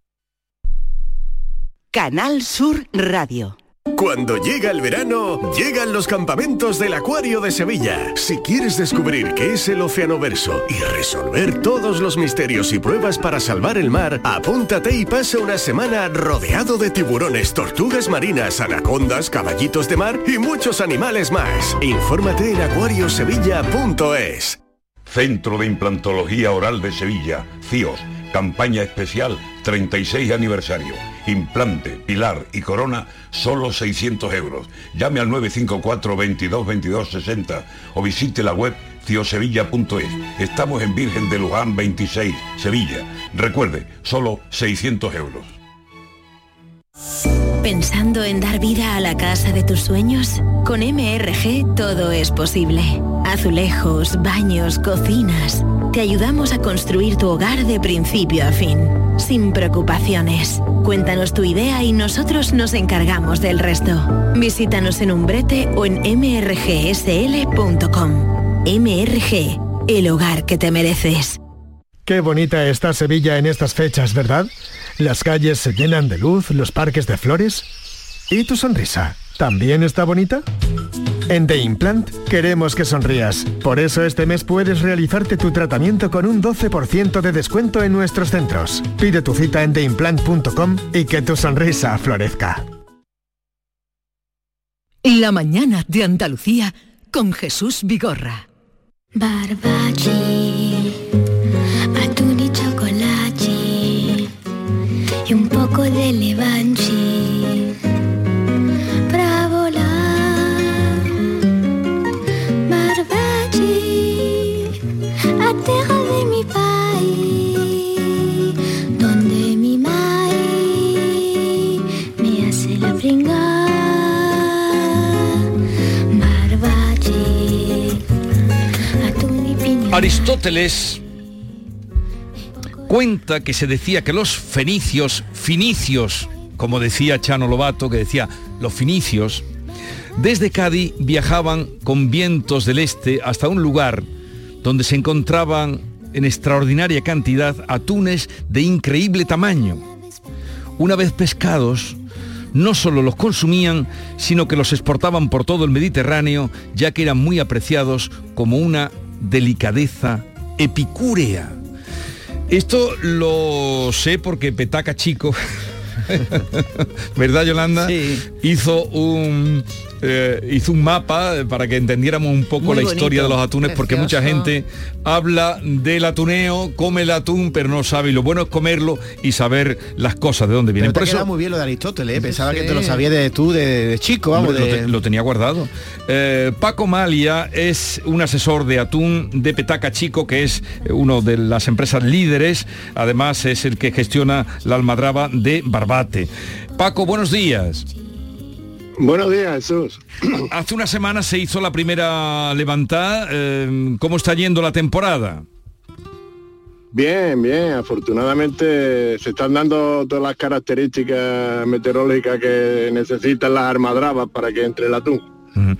Canal Sur Radio. Cuando llega el verano, llegan los campamentos del Acuario de Sevilla. Si quieres descubrir qué es el Oceanoverso y resolver todos los misterios y pruebas para salvar el mar, apúntate y pasa una semana rodeado de tiburones, tortugas marinas, anacondas, caballitos de mar y muchos animales más. Infórmate en acuariosevilla.es. Centro de Implantología Oral de Sevilla, CIOS, campaña especial 36 aniversario. Implante, pilar y corona, solo 600 euros. Llame al 954 22 22 60 o visite la web ciosevilla.es. Estamos en Virgen de Luján 26, Sevilla. Recuerde, solo 600 euros. ¿Pensando en dar vida a la casa de tus sueños? Con MRG todo es posible. Azulejos, baños, cocinas. Te ayudamos a construir tu hogar de principio a fin, sin preocupaciones. Cuéntanos tu idea y nosotros nos encargamos del resto. Visítanos en Umbrete o en mrgsl.com. MRG, el hogar que te mereces. Qué bonita está Sevilla en estas fechas, ¿verdad? Las calles se llenan de luz, los parques de flores. ¿Y tu sonrisa? ¿También está bonita? En The Implant queremos que sonrías. Por eso este mes puedes realizarte tu tratamiento con un 12% de descuento en nuestros centros. Pide tu cita en theimplant.com y que tu sonrisa florezca. La mañana de Andalucía con Jesús Vigorra. Barbaci, atún y chocolate y un poco de levanchi para volar. Barbaci, a tierra de mi país, donde mi maíz me hace la pringa. Aristóteles cuenta que se decía que los finicios, como decía Chano Lobato, que decía los finicios, desde Cádiz viajaban con vientos del este hasta un lugar donde se encontraban en extraordinaria cantidad atunes de increíble tamaño. Una vez pescados, no solo los consumían, sino que los exportaban por todo el Mediterráneo, ya que eran muy apreciados como una delicadeza epicúrea. Esto lo sé porque Petaca Chico, ¿verdad, Yolanda? Sí. Hizo un mapa para que entendiéramos un poco muy la bonito, historia de los atunes, precioso. Porque mucha gente habla del atuneo, come el atún, pero no sabe, y lo bueno es comerlo y saber las cosas de dónde vienen. Pero te queda muy bien lo de Aristóteles, pensaba que te lo sabías de chico, vamos. Lo tenía guardado. Paco Malia es un asesor de atún de Petaca Chico, que es uno de las empresas líderes, además es el que gestiona la almadraba de Barbate. Paco, buenos días. Buenos días, Jesús. Hace una semana se hizo la primera levantada. ¿Cómo está yendo la temporada? Bien, bien. Afortunadamente se están dando todas las características meteorológicas que necesitan las almadrabas para que entre el atún. Uh-huh.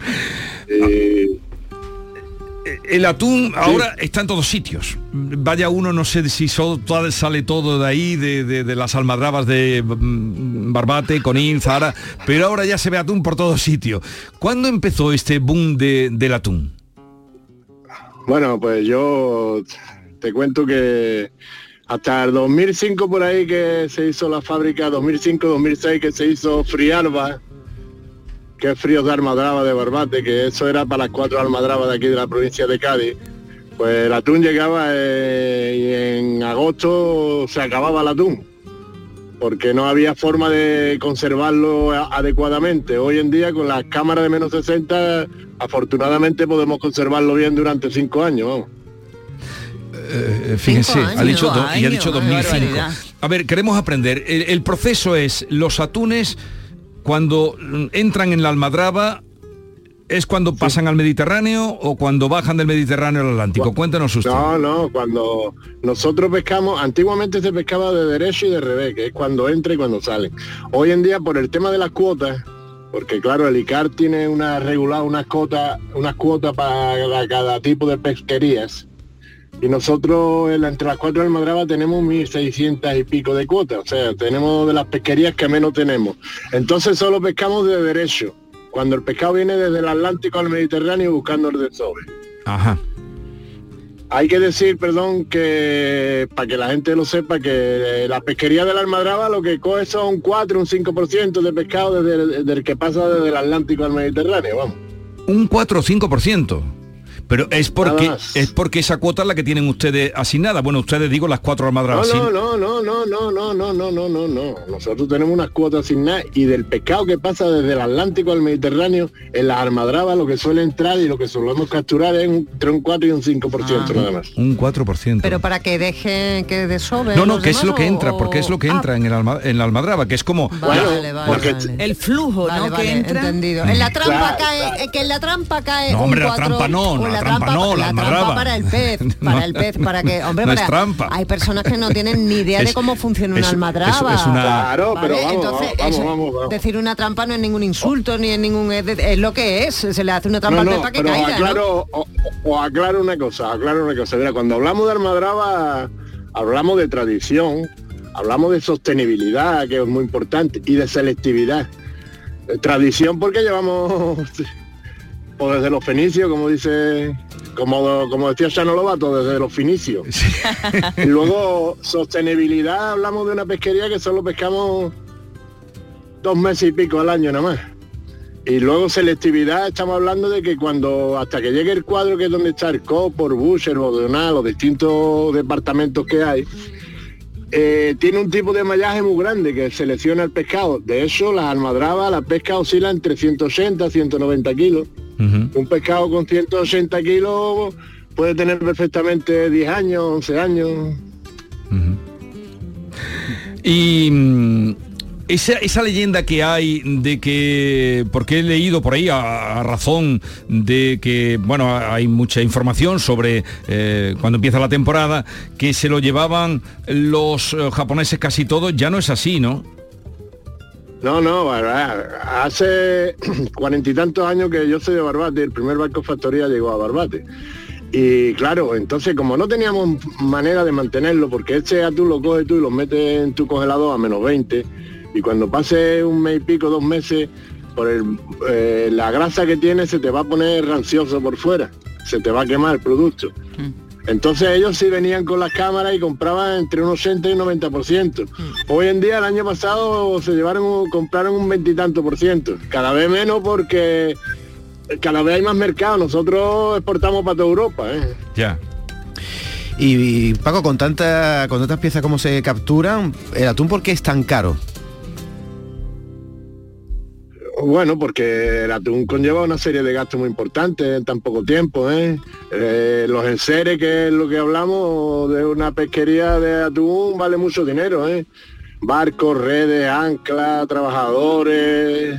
El atún ahora está en todos sitios. Vaya uno, no sé si sale todo de ahí, de las almadrabas de Barbate, Conín, Zahara, pero ahora ya se ve atún por todos sitios. ¿Cuándo empezó este boom del atún? Bueno, pues yo te cuento que hasta el 2005 por ahí que se hizo la fábrica, 2005-2006 que se hizo Frialba, que es Fríos de Almadraba de Barbate, que eso era para las 4 almadrabas de aquí de la provincia de Cádiz. Pues el atún llegaba y en agosto se acababa el atún, porque no había forma de conservarlo adecuadamente. Hoy en día con las cámaras de menos 60, afortunadamente podemos conservarlo bien durante 5 años, vamos. Fíjense, ha dicho 2005. A ver, queremos aprender. El proceso es, los atunes cuando entran en la almadraba, ¿es cuando pasan al Mediterráneo o cuando bajan del Mediterráneo al Atlántico? Cuéntanos usted. No, cuando nosotros pescamos, antiguamente se pescaba de derecho y de revés, que es cuando entra y cuando sale. Hoy en día, por el tema de las cuotas, porque claro, el ICAR tiene unas cuotas para cada tipo de pesquerías, y nosotros entre las 4 almadrabas tenemos 1.600 y pico de cuotas, o sea, tenemos de las pesquerías que menos tenemos. Entonces solo pescamos de derecho, cuando el pescado viene desde el Atlántico al Mediterráneo buscando el desove. Ajá. Hay que decir, perdón, que para que la gente lo sepa, que la pesquería de la almadraba lo que coge son un 4, un 5% de pescado desde el que pasa desde el Atlántico al Mediterráneo, vamos. Un 4 o 5%. Pero es porque esa cuota es la que tienen ustedes asignada. Bueno, ustedes digo las 4 almadrabas. No. Nosotros tenemos unas cuotas asignadas y del pescado que pasa desde el Atlántico al Mediterráneo, en las almadrabas lo que suele entrar y lo que solemos capturar es entre un 4 y un 5% nada más. Un 4%. Pero para que deje que desove. No, que es lo que entra, porque es lo que entra en la almadraba, que es como vale. El flujo, ¿no? Que entra. Entendido. En la trampa cae, que en la trampa cae. No, hombre, la trampa no, la almadraba. Para el pez, para que, hombre, no es trampa. Hay personas que no tienen ni idea de cómo funciona una almadraba. Es una... Claro, ¿vale? pero vamos. Decir una trampa no es ningún insulto, ni es ningún... Es lo que es, se le hace una trampa al pez para que caiga, os aclaro una cosa. Mira, cuando hablamos de almadraba, hablamos de tradición, hablamos de sostenibilidad, que es muy importante, y de selectividad. Tradición porque llevamos... Pues desde los fenicios, como dice, como decía Chano Lobato, desde los fenicios. Sí. Y luego sostenibilidad, hablamos de una pesquería que solo pescamos 2 meses y pico al año nada más. Y luego selectividad, estamos hablando de que hasta que llegue el cuadro, que es donde está el Copor, Busher, Bodonal, los distintos departamentos que hay, tiene un tipo de mallaje muy grande que selecciona el pescado. De eso, las almadrabas, la pesca oscila entre 180 a 190 kilos. Un pescado con 180 kilos puede tener perfectamente 10 años, 11 años. Y esa leyenda que hay de que, porque he leído por ahí a razón de que, bueno, hay mucha información sobre cuando empieza la temporada, que se lo llevaban los japoneses casi todo, ya no es así, ¿no? No, hace 40 y tantos años que yo soy de Barbate, el primer barco factoría llegó a Barbate. Y claro, entonces como no teníamos manera de mantenerlo, porque este atún lo coges tú y lo metes en tu congelador a menos 20, y cuando pase un mes y pico, 2 meses, por la grasa que tiene se te va a poner rancioso por fuera, se te va a quemar el producto. Entonces ellos sí venían con las cámaras y compraban entre un 80 y un 90%. Hoy en día, el año pasado, compraron un 20 y tanto %. Cada vez menos porque cada vez hay más mercado. Nosotros exportamos para toda Europa. Ya. Y Paco, con tantas piezas como se capturan, ¿el atún por qué es tan caro? Bueno, porque el atún conlleva una serie de gastos muy importantes en tan poco tiempo, los enseres, que es lo que hablamos de una pesquería de atún, vale mucho dinero, barcos, redes, anclas, trabajadores.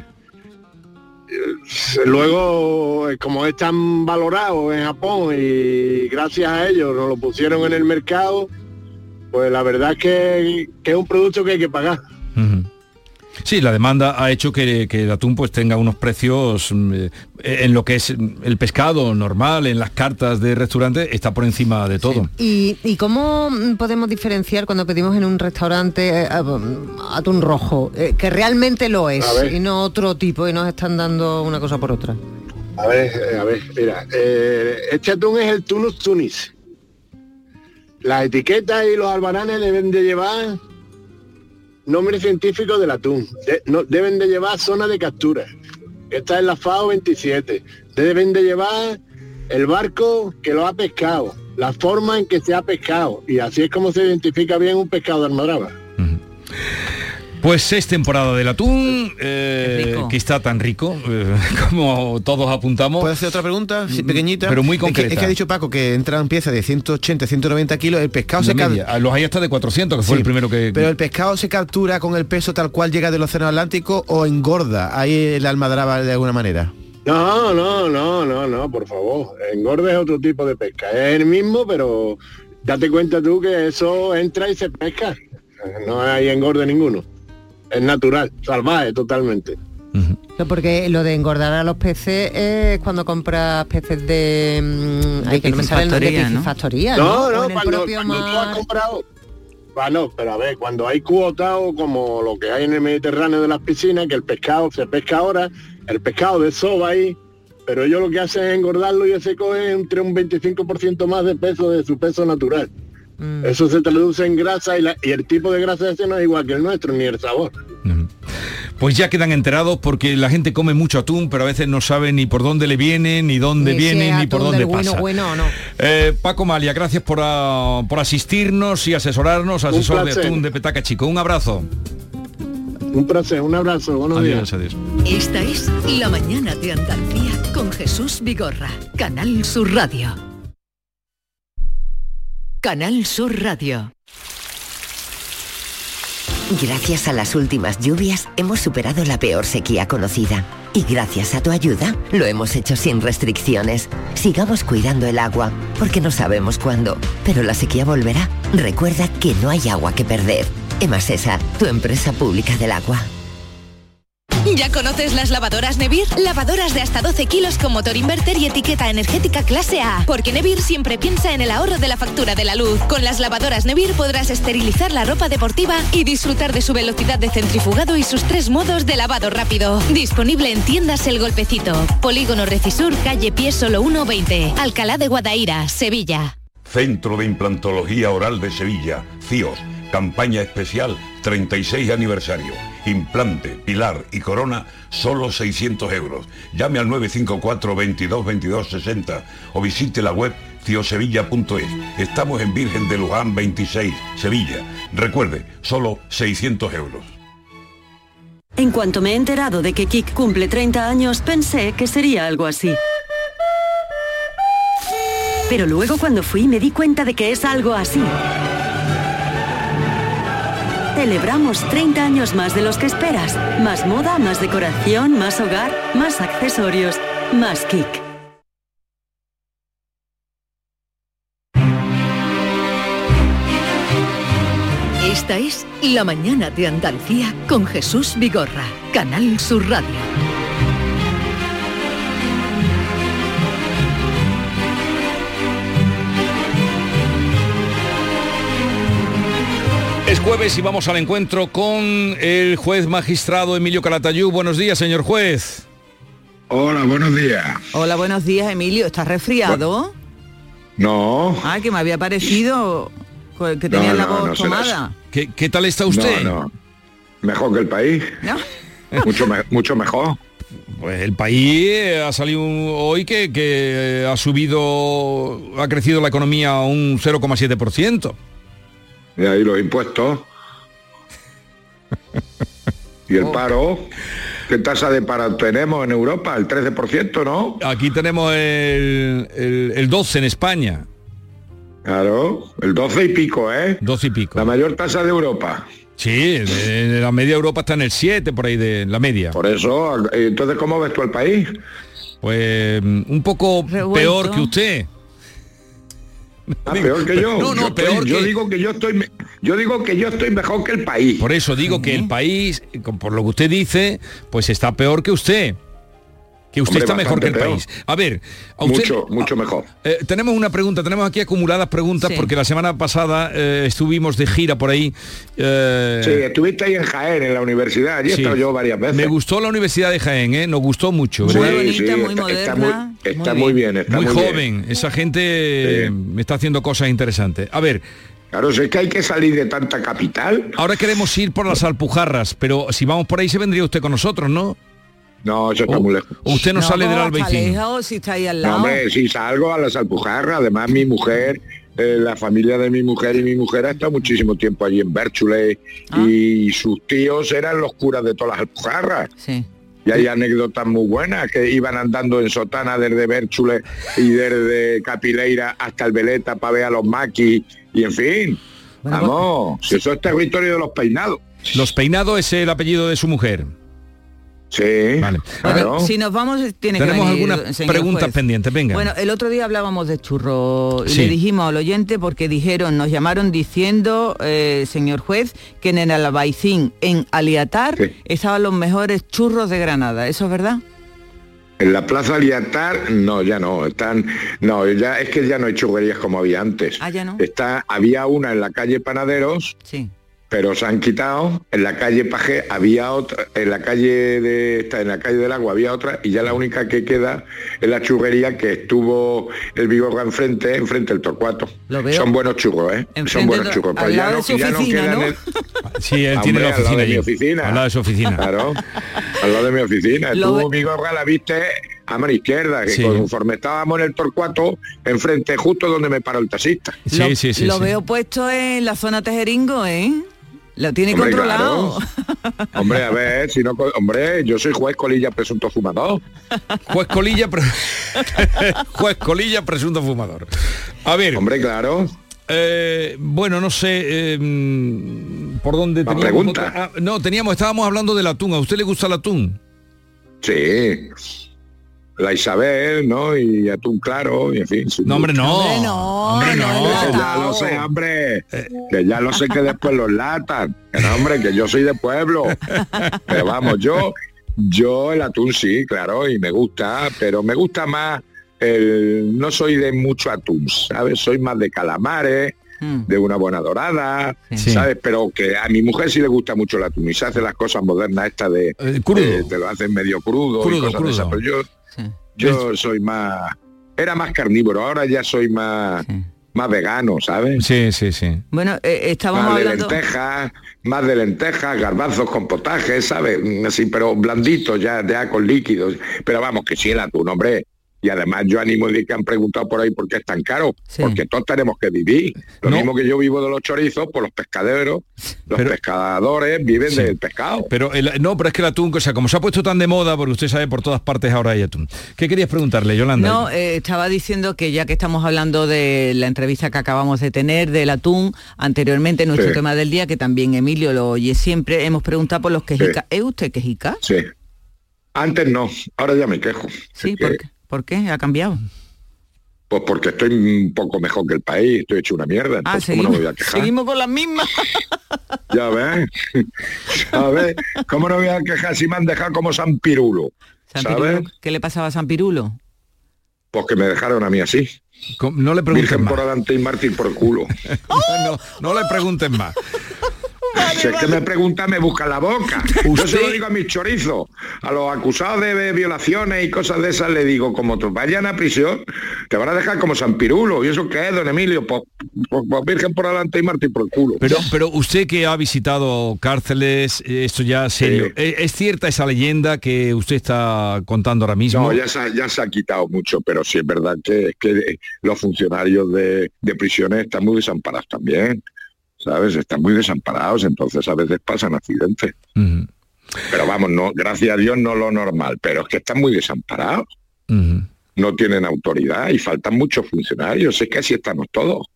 Luego, como es tan valorado en Japón y gracias a ellos nos lo pusieron en el mercado, pues la verdad es que es un producto que hay que pagar. Sí, la demanda ha hecho que el atún pues tenga unos precios en lo que es el pescado normal, en las cartas de restaurante, está por encima de todo. Sí. ¿Y cómo podemos diferenciar cuando pedimos en un restaurante atún rojo, que realmente lo es, y no otro tipo, y nos están dando una cosa por otra? A ver, mira, este atún es el Tunus tunis. Las etiquetas y los albaranes deben de llevar nombre científico del atún. Deben de llevar zona de captura. Esta es la FAO 27. Deben de llevar el barco que lo ha pescado, la forma en que se ha pescado, y así es como se identifica bien un pescado de almadraba. Pues es temporada del atún, que está tan rico, como todos apuntamos. ¿Puedo hacer otra pregunta? Sí, pequeñita. Pero muy concreta. Es que ha dicho Paco que entran piezas de 180, 190 kilos, el pescado se captura. Los hay hasta de 400, que fue el primero que... Pero el pescado se captura con el peso tal cual llega del océano Atlántico, o engorda ahí la almadraba de alguna manera. No, por favor. Engorda es otro tipo de pesca. Es el mismo, pero date cuenta tú que eso entra y se pesca. No hay engorde ninguno. Es natural, salvaje totalmente. No, porque lo de engordar a los peces es cuando compras peces de piscifactoría, ¿no? No, cuando tú has comprado... Bueno, pero a ver, cuando hay cuota, o como lo que hay en el Mediterráneo de las piscinas, que el pescado se pesca ahora, el pescado desova ahí, pero ellos lo que hacen es engordarlo y se coge entre un 25% más de peso de su peso natural. Eso se traduce en grasa y el tipo de grasa ese no es igual que el nuestro, ni el sabor. Pues ya quedan enterados, porque la gente come mucho atún, pero a veces no sabe ni por dónde le viene, ni dónde viene, ni por dónde pasa. Bueno, no. Paco Malia, gracias por asistirnos y asesorarnos, asesor de atún de Petaca Chico. Un abrazo. Un placer, un abrazo, buenos días. Adiós. Esta es La Mañana de Andalucía con Jesús Vigorra, Canal Sur Radio. Canal Sur Radio. Gracias a las últimas lluvias hemos superado la peor sequía conocida. Y gracias a tu ayuda lo hemos hecho sin restricciones. Sigamos cuidando el agua, porque no sabemos cuándo, pero la sequía volverá. Recuerda que no hay agua que perder. Emasesa, tu empresa pública del agua. ¿Ya conoces las lavadoras Nevir? Lavadoras de hasta 12 kilos con motor inverter y etiqueta energética clase A. Porque Nevir siempre piensa en el ahorro de la factura de la luz. Con las lavadoras Nevir podrás esterilizar la ropa deportiva y disfrutar de su velocidad de centrifugado y sus 3 modos de lavado rápido. Disponible en tiendas El Golpecito, Polígono Recisur, calle Pie Solo 120, Alcalá de Guadaira, Sevilla. Centro de Implantología Oral de Sevilla, CIOS. Campaña especial 36 aniversario. Implante, pilar y corona, solo 600 euros. Llame al 954 22 22 60 o visite la web ciosevilla.es. Estamos en Virgen de Luján 26, Sevilla. Recuerde, solo 600 euros. En cuanto me he enterado de que Kik cumple 30 años, pensé que sería algo así. Pero luego cuando fui me di cuenta de que es algo así. Celebramos 30 años más de los que esperas. Más moda, más decoración, más hogar, más accesorios, más Kik. Esta es La Mañana de Andalucía con Jesús Vigorra, Canal Sur Radio. Es jueves y vamos al encuentro con el juez magistrado Emilio Calatayud. Buenos días, señor juez. Hola, buenos días. Hola, buenos días, Emilio. ¿Estás resfriado? No. Ah, que me había parecido que tenía la voz tomada. ¿Qué tal está usted? No. Mejor que el país. ¿No? mucho mejor. Pues el país ha salido hoy que ha crecido la economía a un 0,7%. Y ahí los impuestos. Y el paro. ¿Qué tasa de paro tenemos en Europa? El 13%, ¿no? Aquí tenemos el 12 en España. Claro, el 12 y pico, ¿eh? 12 y pico. La mayor tasa de Europa. Sí, de la media Europa está en el 7, por ahí de la media. Por eso, entonces, ¿cómo ves tú el país? Pues un poco revuelto. Peor que usted. Peor que yo. No, peor yo digo que yo estoy mejor que el país. Por eso digo que el país, por lo que usted dice, pues está peor que usted. Que usted está mejor que el país. A ver, a usted, mucho mejor. Tenemos una pregunta, tenemos aquí acumuladas preguntas, sí. Porque la semana pasada estuvimos de gira por ahí. Sí, estuviste ahí en Jaén, en la universidad, allí he estado yo varias veces. Me gustó la Universidad de Jaén, nos gustó mucho. Muy bonita, muy moderna. Está muy bien. Muy joven, bien. Esa gente está haciendo cosas interesantes. A ver. Claro, es que hay que salir de tanta capital. Ahora queremos ir por las Alpujarras, pero si vamos por ahí se vendría usted con nosotros, ¿no? No, eso está muy lejos. ¿Usted no sale del Albaicín? Si está ahí al lado. No, hombre, si salgo a las Alpujarras. Además, mi mujer, la familia de mi mujer y mi mujer ha estado muchísimo tiempo allí en Bérchule y sus tíos eran los curas de todas las Alpujarras. Sí. Y hay anécdotas muy buenas, que iban andando en sotana desde Bérchule y desde Capileira hasta el Veleta para ver a los maquis y en fin. Bueno, vamos, si eso es territorio de los Peinados. Los Peinados es el apellido de su mujer. Sí, vale. Claro. Bueno, si nos vamos, tenemos algunas preguntas pendientes, venga. Bueno, el otro día hablábamos de churros y le dijimos al oyente, porque nos llamaron diciendo, señor juez, que en el Albaicín, en Aliatar, estaban los mejores churros de Granada. ¿Eso es verdad? En la Plaza Aliatar, no, ya no, ya es que ya no hay churrerías como había antes. Ah, ya no. Había una en la calle Panaderos. Sí. pero se han quitado. En la calle Pajé había otra, en la calle del Agua había otra, y ya la única que queda es la churrería que estuvo el Vigorra enfrente del Torcuato. Son buenos churros, son buenos churros. Al lado de su oficina, ¿no? Sí, él tiene la oficina al lado de allí. mi oficina. Al lado de su oficina. Claro, al lado de mi oficina. Tú, Vigorra, la viste a mano izquierda, que conforme estábamos en el Torcuato, enfrente, justo donde me paró el taxista. Sí. Lo veo puesto en la zona Tejeringo, ¿eh? Lo tiene controlado. Claro. Hombre, a ver, si no, hombre, yo soy juez Colilla, presunto fumador. Juez Colilla, juez Colilla, presunto fumador. A ver. Hombre, claro. Bueno, no sé por dónde teníamos. Pregunta. Estábamos hablando del atún. ¿A usted le gusta el atún? Sí. La Isabel, ¿no? Y atún claro, y en fin. No, hombre, no. Hombre, no. Que ya lo sé, hombre. Que ya lo sé, que después los latan. Que no, hombre, que yo soy de pueblo. Pero vamos, yo el atún sí, claro, y me gusta, pero me gusta más no soy de mucho atún, ¿sabes? Soy más de calamares, de una buena dorada, ¿sabes? Pero que a mi mujer sí le gusta mucho el atún y se hace las cosas modernas estas de crudo. Te lo hacen medio crudo y cosas de esas, pero yo soy más, era más carnívoro, ahora ya soy más vegano, ¿sabes? Sí. Bueno, estábamos hablando... más de lentejas, garbanzos con potaje, ¿sabes? Así, pero blanditos ya con líquidos. Pero vamos, que sí el atún, hombre. Y además yo animo de que han preguntado por ahí por qué es tan caro, porque todos tenemos que vivir. Lo mismo que yo vivo de los chorizos, pues los pescaderos, pescadores viven del pescado. Pero pero es que el atún, o sea, como se ha puesto tan de moda, porque usted sabe, por todas partes ahora hay atún. ¿Qué querías preguntarle, Yolanda? No, estaba diciendo que ya que estamos hablando de la entrevista que acabamos de tener, del atún, anteriormente nuestro tema del día, que también Emilio lo oye siempre, hemos preguntado por los quejicas. ¿Es usted quejica? Sí. Antes no, ahora ya me quejo. Sí, ¿por qué? ¿Ha cambiado? Pues porque estoy un poco mejor que el país, estoy hecho una mierda, entonces ¿cómo no me voy a quejar? Seguimos con las mismas. Ya ves, ¿cómo no voy a quejar si me han dejado como San Pirulo? ¿Sabes? ¿Qué le pasaba a San Pirulo? Pues que me dejaron a mí así. No le pregunten Virgen más. por adelante y mártir por culo. no le pregunten más. Si es que me pregunta, me busca la boca. Yo se lo digo a mis chorizos, a los acusados de violaciones y cosas de esas, le digo, como te vayan a prisión, te van a dejar como San Pirulo. ¿Y eso qué es, don Emilio? Pues Virgen por adelante y Martín por el culo. Pero usted que ha visitado cárceles, esto ya serio, ¿es cierta esa leyenda que usted está contando ahora mismo? No, ya se ha quitado mucho, pero sí es verdad que los funcionarios de prisiones están muy desamparados también. ¿Sabes? Están muy desamparados, entonces a veces pasan accidentes. Pero vamos, no, gracias a Dios no lo normal, pero es que están muy desamparados. No tienen autoridad y faltan muchos funcionarios, es que así estamos todos.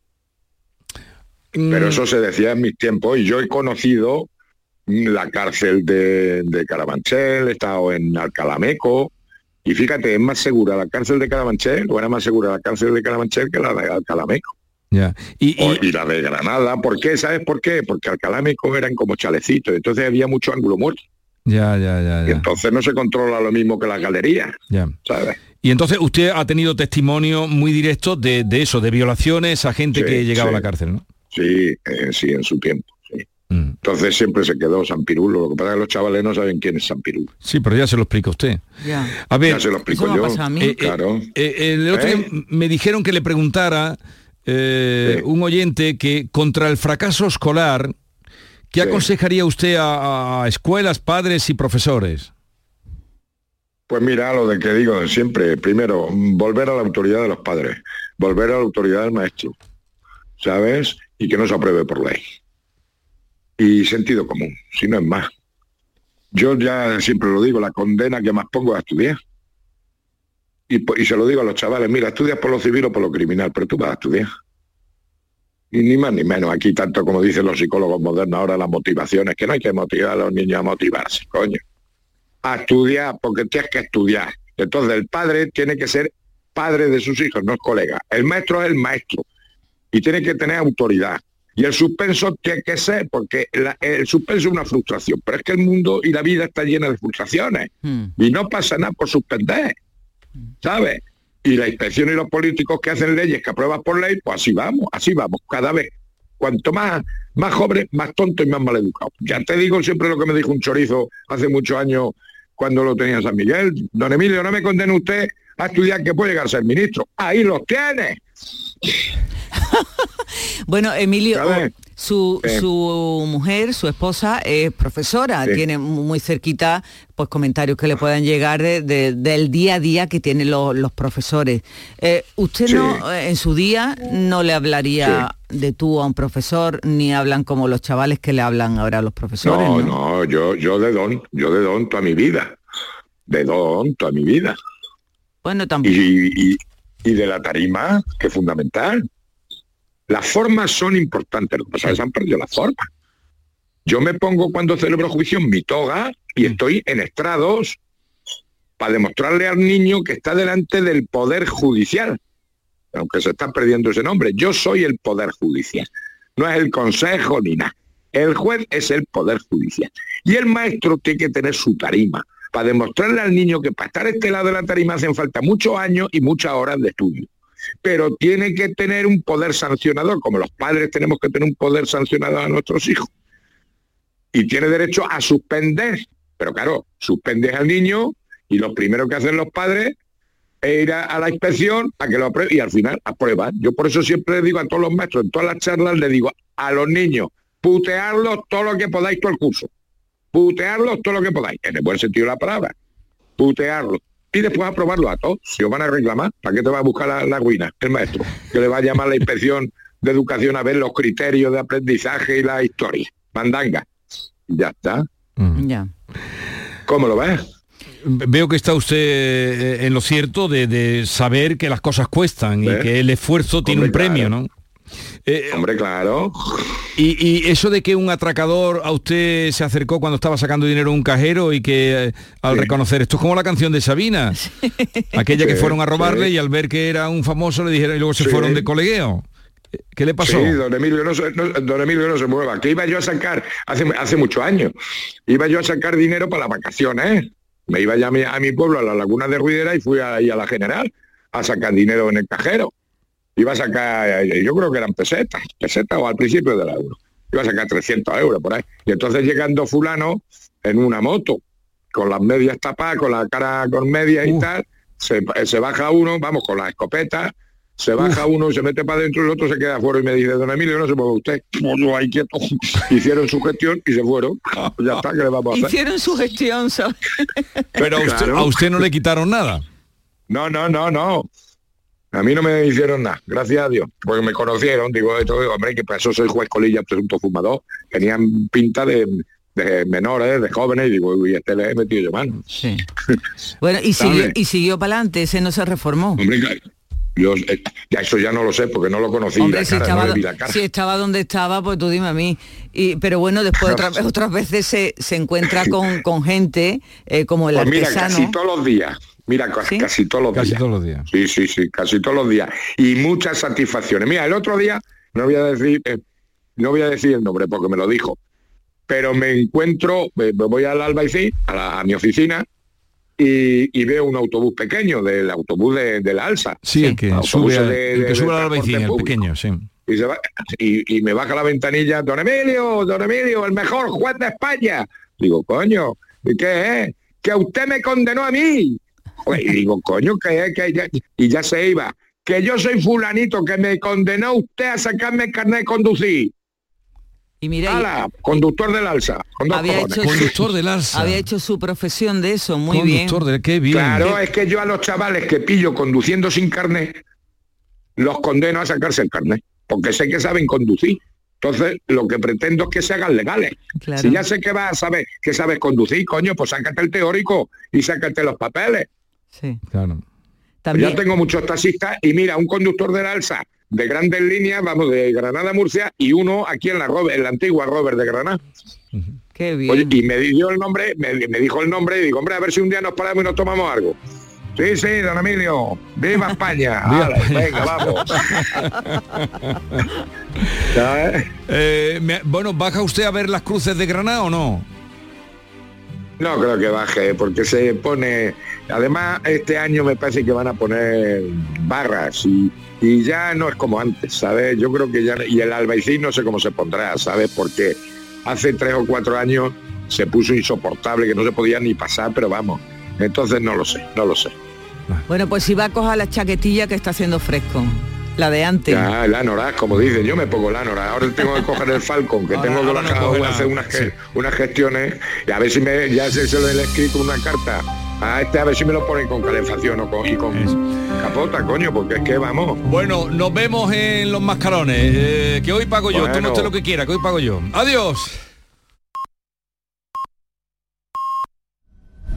Pero eso se decía en mis tiempos y yo he conocido la cárcel de Carabanchel, he estado en Alcalameco y fíjate, es más segura la cárcel de Carabanchel, o era más segura la cárcel de Carabanchel que la de Alcalameco. Ya. Y la de Granada, ¿por qué? ¿Sabes por qué? Porque Alcalameco eran como chalecitos, entonces había mucho ángulo muerto. Ya. Y entonces no se controla lo mismo que las galerías, ¿sabes? Y entonces usted ha tenido testimonio muy directo de eso, de violaciones a gente que llegaba a la cárcel, ¿no? Sí, en su tiempo, sí. Entonces siempre se quedó San Pirulo, lo que pasa es que los chavales no saben quién es San Pirulo. Sí, pero ya se lo explica usted. A ver, ya se lo explico yo, claro. El otro día me dijeron que le preguntara un oyente que contra el fracaso escolar, ¿qué aconsejaría usted a escuelas, padres y profesores? Pues mira, lo de que digo de siempre, primero, volver a la autoridad de los padres, volver a la autoridad del maestro, ¿sabes? Y que no se apruebe por ley. Y sentido común, si no es más. Yo ya siempre lo digo, la condena que más pongo es a estudiar. Y se lo digo a los chavales, mira, estudias por lo civil o por lo criminal, pero tú vas a estudiar. Y ni más ni menos, aquí tanto como dicen los psicólogos modernos ahora, las motivaciones, que no hay que motivar a los niños a motivarse, coño. A estudiar, porque tienes que estudiar. Entonces el padre tiene que ser padre de sus hijos, no es colega. El maestro es el maestro y tiene que tener autoridad. Y el suspenso tiene que ser, porque el suspenso es una frustración, pero es que el mundo y la vida está llena de frustraciones. Y no pasa nada por suspender. ¿Sabes? Y la inspección y los políticos que hacen leyes que aprueban por ley, pues así vamos, cada vez Cuanto más joven, más tonto y más maleducado. Ya te digo siempre lo que me dijo un chorizo hace muchos años cuando lo tenía en San Miguel. Don Emilio, no me condene usted a estudiar que puede llegar a ser ministro. Ahí los tiene. Bueno, Emilio, su mujer, su esposa, es profesora, tiene muy cerquita pues comentarios que le puedan llegar del día a día que tienen los profesores. ¿Usted no, en su día, no le hablaría de tú a un profesor, ni hablan como los chavales que le hablan ahora a los profesores? No, yo de don toda mi vida. De don toda mi vida. Bueno, también. Y de la tarima, que es fundamental. Las formas son importantes, lo que pasa es que se han perdido las formas. Yo me pongo cuando celebro juicio mi toga y estoy en estrados para demostrarle al niño que está delante del Poder Judicial, aunque se está perdiendo ese nombre. Yo soy el Poder Judicial, no es el Consejo ni nada. El juez es el Poder Judicial. Y el maestro tiene que tener su tarima para demostrarle al niño que para estar a este lado de la tarima hacen falta muchos años y muchas horas de estudio. Pero tiene que tener un poder sancionador, como los padres tenemos que tener un poder sancionador a nuestros hijos. Y tiene derecho a suspender, pero claro, suspendes al niño y lo primero que hacen los padres es ir a la inspección a que lo apruebe y al final aprueban. Yo por eso siempre les digo a todos los maestros, en todas las charlas les digo a los niños, putearlos todo lo que podáis todo el curso. Putearlos todo lo que podáis, en el buen sentido de la palabra. Putearlos. Y después aprobarlo a todos. Si os van a reclamar, ¿para qué te va a buscar la guina, el maestro? Que le va a llamar a la inspección de educación a ver los criterios de aprendizaje y la historia. Mandanga. Ya está. Ya. ¿Cómo lo ves? Veo que está usted en lo cierto de saber que las cosas cuestan y que el esfuerzo tiene un premio, ¿no? Hombre, claro. Y eso de que un atracador a usted se acercó cuando estaba sacando dinero en un cajero y que al reconocer, esto es como la canción de Sabina, aquella que fueron a robarle y al ver que era un famoso le dijeron y luego se fueron de colegueo. ¿Qué le pasó? Sí, don Emilio no se mueva, que iba yo a sacar, hace muchos años, iba yo a sacar dinero para las vacaciones, me iba ya a mi pueblo, a la Laguna de Ruidera, y fui ahí a la General a sacar dinero en el cajero. Iba a sacar, yo creo que eran pesetas o al principio del euro. Iba a sacar 300 euros por ahí. Y entonces llegando fulano en una moto, con las medias tapadas, con la cara con medias y tal, se baja uno, vamos, con la escopeta, se baja uno, se mete para adentro y el otro se queda afuera y me dice, don Emilio, no se mueve usted. No, ahí quieto. Hicieron su gestión y se fueron. Ya está, ¿qué le vamos a hacer? Hicieron su gestión, ¿sabes? Pero a usted no le quitaron nada. No. A mí no me hicieron nada, gracias a Dios, porque me conocieron, digo, hombre, que para eso soy juez Colilla, presunto fumador, tenían pinta de menores, de jóvenes, y digo, uy, este le he metido yo mano. Sí. Bueno, y siguió para adelante, ese no se reformó. Hombre, yo ya eso ya no lo sé, porque no lo conocí. Hombre, si estaba donde estaba, pues tú dime a mí. Pero bueno, después otras veces se encuentra con gente como el artesano. Mira, casi todos los días. Mira, casi todos los días. Sí, casi todos los días. Y muchas satisfacciones. Mira, el otro día, no voy a decir el nombre porque me lo dijo, pero me encuentro, me voy al Albaicín, a mi oficina, y veo un autobús pequeño, del autobús de la Alsa. Sí, el que sube al Albaicín, el pequeño, sí. Y me baja la ventanilla, don Emilio, el mejor juez de España. Digo, coño, ¿y qué es? Que usted me condenó a mí. Y digo, coño, y ya se iba. Que yo soy fulanito, que me condenó usted a sacarme el carnet de conducir. Y mira, conductor del Alsa. Conductor del Alsa. Había hecho su profesión de eso, muy bien. Qué bien. Claro, es que yo a los chavales que pillo conduciendo sin carnet, los condeno a sacarse el carnet, porque sé que saben conducir. Entonces, lo que pretendo es que se hagan legales. Claro. Si ya sé que vas a saber que sabes conducir, coño, pues sácate el teórico y sácate los papeles. Sí, claro. Yo tengo muchos taxistas y mira, un conductor del Alsa de grandes líneas, vamos, de Granada a Murcia, y uno aquí en la antigua Robert de Granada. Qué bien. Oye, y me dio el nombre, me dijo el nombre y digo, hombre, a ver si un día nos paramos y nos tomamos algo. Sí, don Emilio, viva España. Venga, vamos. Bueno, ¿baja usted a ver las cruces de Granada o no? No creo que baje, porque se pone Además, este año me parece que van a poner barras y ya no es como antes, ¿sabes? Yo creo que ya... Y el Albaicín no sé cómo se pondrá, ¿sabes? Porque hace 3 o 4 años se puso insoportable, que no se podía ni pasar, pero vamos. Entonces no lo sé. Bueno, pues si va a coger la chaquetilla que está haciendo fresco. La de antes. Ya, el anorak, como dicen, yo me pongo el anorak. Ahora tengo que coger el Falcon, que tengo que hacer unas gestiones, y a ver si ya se lo he escrito una carta a a ver si me lo ponen con calefacción o con capota, coño, porque es que vamos. Bueno, nos vemos en los mascarones, que hoy pago yo, tú no sé lo que quieras, que hoy pago yo. Adiós.